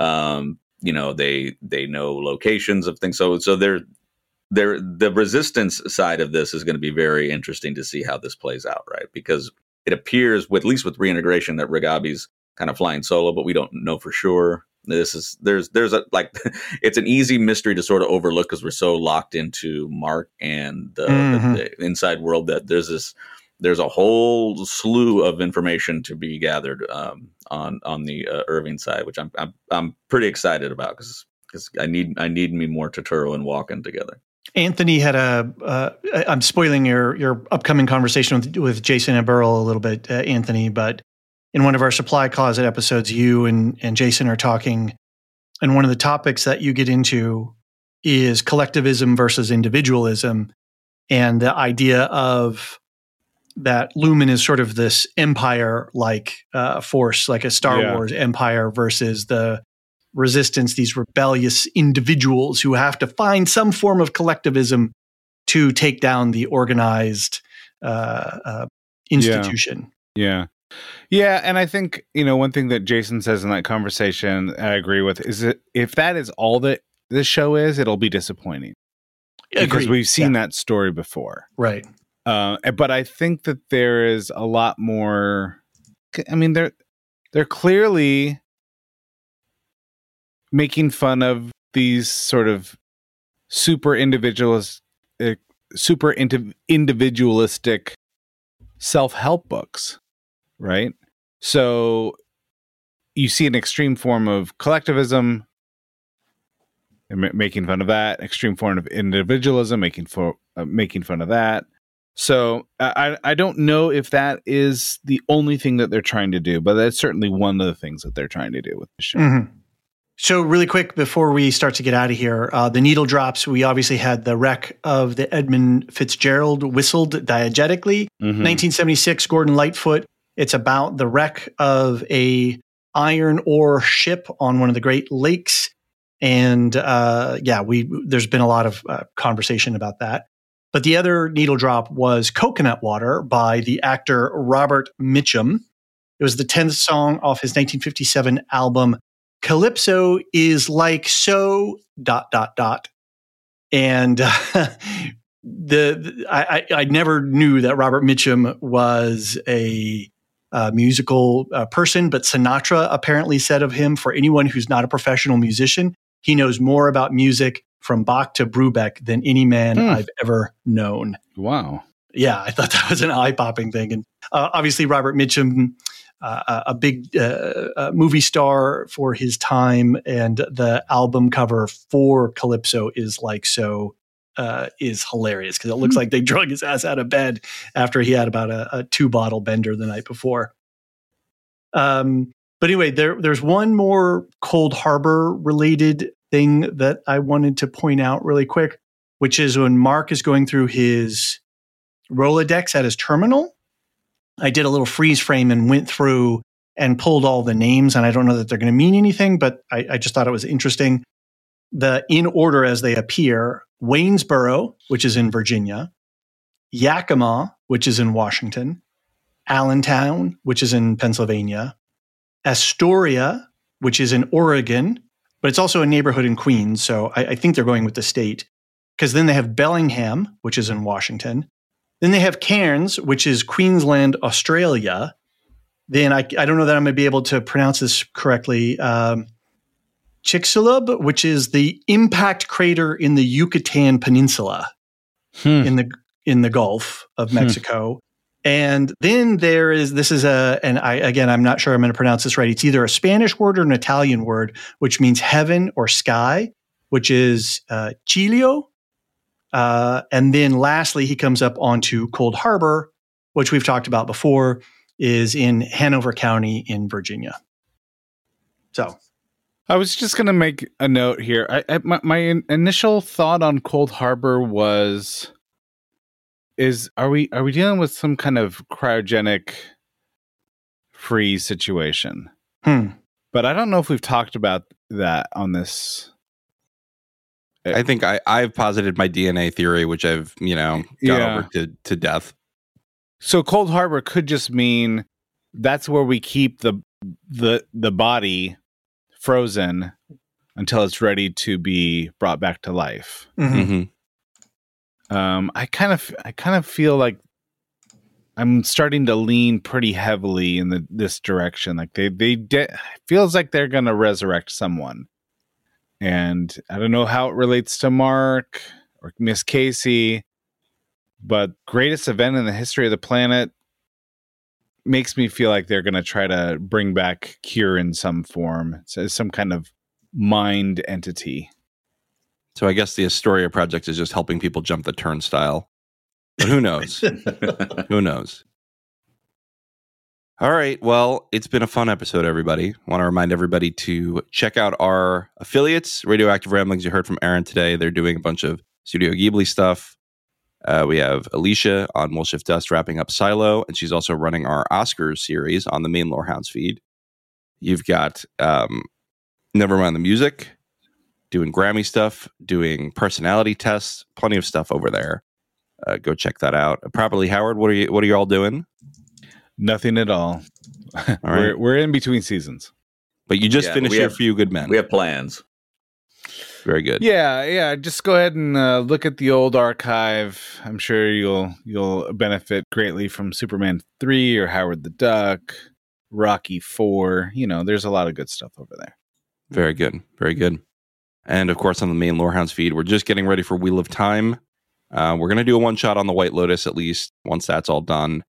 They know locations of things. So the resistance side of this is going to be very interesting to see how this plays out, right? Because it appears, at least with reintegration, that Ragabi's kind of flying solo, but we don't know for sure. There's a like it's an easy mystery to sort of overlook because we're so locked into Mark and the inside world that there's a whole slew of information to be gathered on the Irving side, which I'm pretty excited about because I need me more Turturro and Walken together. Anthony had I'm spoiling your upcoming conversation with Jason and Burrell a little bit, Anthony, but in one of our supply closet episodes, you and Jason are talking, and one of the topics that you get into is collectivism versus individualism, and the idea of that Lumen is sort of this empire-like force, like a Star Wars empire, versus the Resistance, these rebellious individuals who have to find some form of collectivism to take down the organized institution. Yeah. And I think, one thing that Jason says in that conversation I agree with is that if that is all that this show is, it'll be disappointing. Because we've seen that story before. Right. But I think that there is a lot more. I mean, they're clearly making fun of these sort of super individualistic self-help books, right? So you see an extreme form of collectivism, making fun of that, extreme form of individualism, making fun of that. So I don't know if that is the only thing that they're trying to do, but that's certainly one of the things that they're trying to do with the show. Mm-hmm. So really quick, before we start to get out of here, the needle drops, we obviously had the wreck of the Edmund Fitzgerald whistled diegetically. 1976, Gordon Lightfoot. It's about the wreck of a iron ore ship on one of the Great Lakes. And there's been a lot of conversation about that. But the other needle drop was Coconut Water by the actor Robert Mitchum. It was the 10th song off his 1957 album, Calypso is Like So... And I never knew that Robert Mitchum was a musical person, but Sinatra apparently said of him, for anyone who's not a professional musician, he knows more about music from Bach to Brubeck than any man I've ever known. Wow. Yeah, I thought that was an eye-popping thing. And obviously Robert Mitchum, a big movie star for his time, and the album cover for Calypso is Like So is hilarious because it looks like they drug his ass out of bed after he had about a 2-bottle bender the night before. But anyway, there's one more Cold Harbor related thing that I wanted to point out really quick, which is when Mark is going through his Rolodex at his terminal. I did a little freeze frame and went through and pulled all the names, and I don't know that they're going to mean anything, but I just thought it was interesting. In order as they appear, Waynesboro, which is in Virginia, Yakima, which is in Washington, Allentown, which is in Pennsylvania, Astoria, which is in Oregon, but it's also a neighborhood in Queens, so I think they're going with the state. Because then they have Bellingham, which is in Washington. Then they have Cairns, which is Queensland, Australia. Then I don't know that I'm going to be able to pronounce this correctly. Chicxulub, which is the impact crater in the Yucatan Peninsula in the Gulf of Mexico. And then I'm not sure I'm going to pronounce this right. It's either a Spanish word or an Italian word, which means heaven or sky, which is Chilio. And then lastly, he comes up onto Cold Harbor, which we've talked about before, is in Hanover County in Virginia. So I was just going to make a note here. My initial thought on Cold Harbor are we dealing with some kind of cryogenic freeze situation? But I don't know if we've talked about that on this. I think I've posited my DNA theory, which I've got over to death. So Cold Harbor could just mean that's where we keep the body frozen until it's ready to be brought back to life. I kind of feel like I'm starting to lean pretty heavily in this direction. Like feels like they're going to resurrect someone. And I don't know how it relates to Mark or Miss Casey, but greatest event in the history of the planet makes me feel like they're going to try to bring back Cure in some form. So some kind of mind entity. So I guess the Astoria Project is just helping people jump the turnstile. But who knows? Who knows? All right. Well, it's been a fun episode, everybody. I want to remind everybody to check out our affiliates, Radioactive Ramblings. You heard from Aaron today. They're doing a bunch of Studio Ghibli stuff. We have Alicia on Will Shift Dust wrapping up Silo, and she's also running our Oscars series on the main Lorehounds feed. You've got Nevermind the Music, doing Grammy stuff, doing personality tests, plenty of stuff over there. Go check that out. Properly Howard, what are you all doing? Nothing at all. All right. We're in between seasons. But you just finished your Few Good Men. We have plans. Very good. Yeah. Just go ahead and look at the old archive. I'm sure you'll benefit greatly from Superman 3 or Howard the Duck, Rocky 4. There's a lot of good stuff over there. Very good. Very good. And of course, on the main Lorehounds feed, we're just getting ready for Wheel of Time. We're going to do a one-shot on the White Lotus, at least, once that's all done.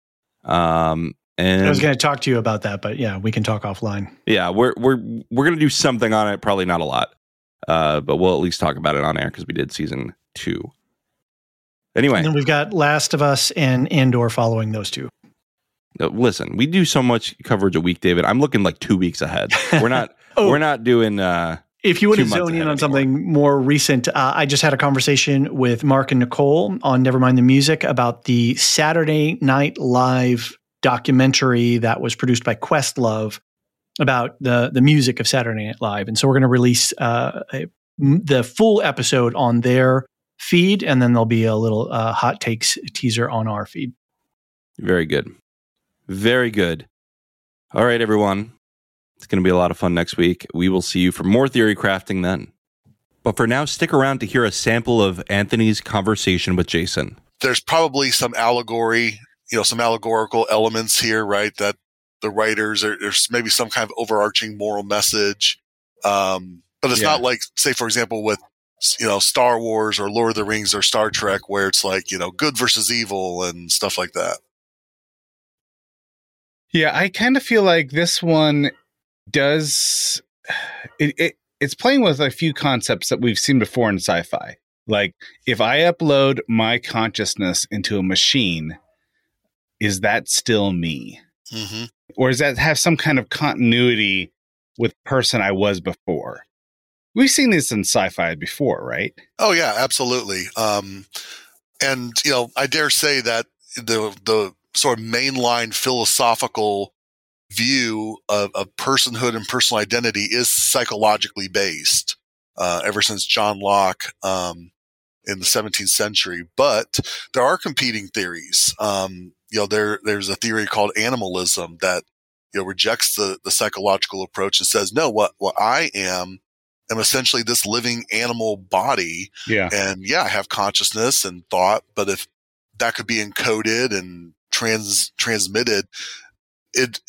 And I was going to talk to you about that, but yeah, we can talk offline. Yeah, we're going to do something on it. Probably not a lot, but we'll at least talk about it on air because we did season 2. Anyway, and then we've got Last of Us and Andor following those two. Listen, we do so much coverage a week, David. I'm looking like 2 weeks ahead. We're not. We're not doing. If you want to zone in on something more recent, I just had a conversation with Mark and Nicole on Nevermind the Music about the Saturday Night Live documentary that was produced by Questlove about the music of Saturday Night Live. And so we're going to release the full episode on their feed, and then there'll be a little hot takes teaser on our feed. Very good. Very good. All right, everyone. It's going to be a lot of fun next week. We will see you for more theory crafting then. But for now, stick around to hear a sample of Anthony's conversation with Jason. There's probably some allegory, some allegorical elements here, right? That the writers, there's maybe some kind of overarching moral message. But it's not like, say, for example, with, Star Wars or Lord of the Rings or Star Trek, where it's like, good versus evil and stuff like that. Yeah, I kind of feel like this one does it's playing with a few concepts that we've seen before in sci-fi. Like, if I upload my consciousness into a machine, is that still me? Mm-hmm. Or does that have some kind of continuity with the person I was before? We've seen this in sci-fi before, right? Oh yeah, absolutely. And I dare say that the sort of mainline philosophical view of personhood and personal identity is psychologically based, ever since John Locke in the 17th century. But there are competing theories. There's a theory called animalism that rejects the psychological approach and says, no, what I am essentially this living animal body. Yeah. And I have consciousness and thought, but if that could be encoded and transmitted, it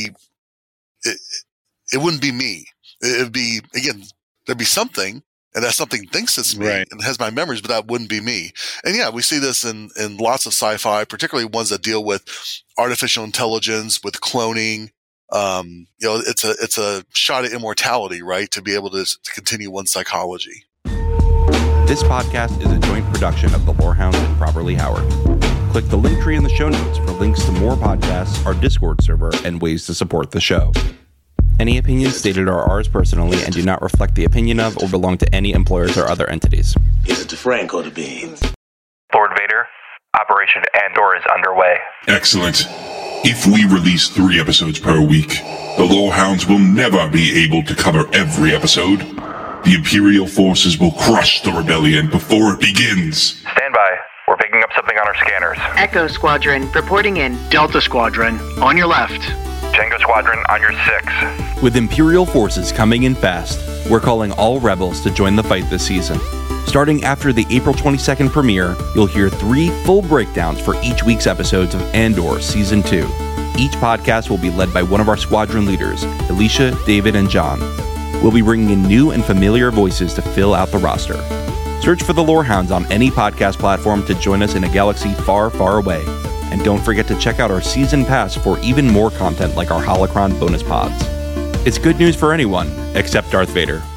wouldn't be me. It'd be, again, there'd be something, and that something thinks it's me and has my memories, but that wouldn't be me. And we see this in lots of sci-fi, particularly ones that deal with artificial intelligence, with cloning. It's a shot at immortality, right? To be able to continue one's psychology. This podcast is a joint production of the Lorehounds and Properly Howard. Click the link tree in the show notes for links to more podcasts, our Discord server, and ways to support the show. Any opinions stated are ours personally and do not reflect the opinion of or belong to any employers or other entities. Is it DeFranco the beans? Lord Vader, Operation Andor is underway. Excellent. If we release 3 episodes per week, the Lorehounds will never be able to cover every episode. The Imperial forces will crush the rebellion before it begins. Stand by. We're picking up something on our scanners. Echo Squadron, reporting in. Delta Squadron, on your left. Tango Squadron on your 6. With Imperial forces coming in fast, we're calling all rebels to join the fight this season. Starting after the April 22nd premiere, you'll hear 3 full breakdowns for each week's episodes of Andor Season 2. Each podcast will be led by one of our squadron leaders, Alicia, David, and John. We'll be bringing in new and familiar voices to fill out the roster. Search for the Lorehounds on any podcast platform to join us in a galaxy far, far away. And don't forget to check out our season pass for even more content like our Holocron bonus pods. It's good news for anyone except Darth Vader.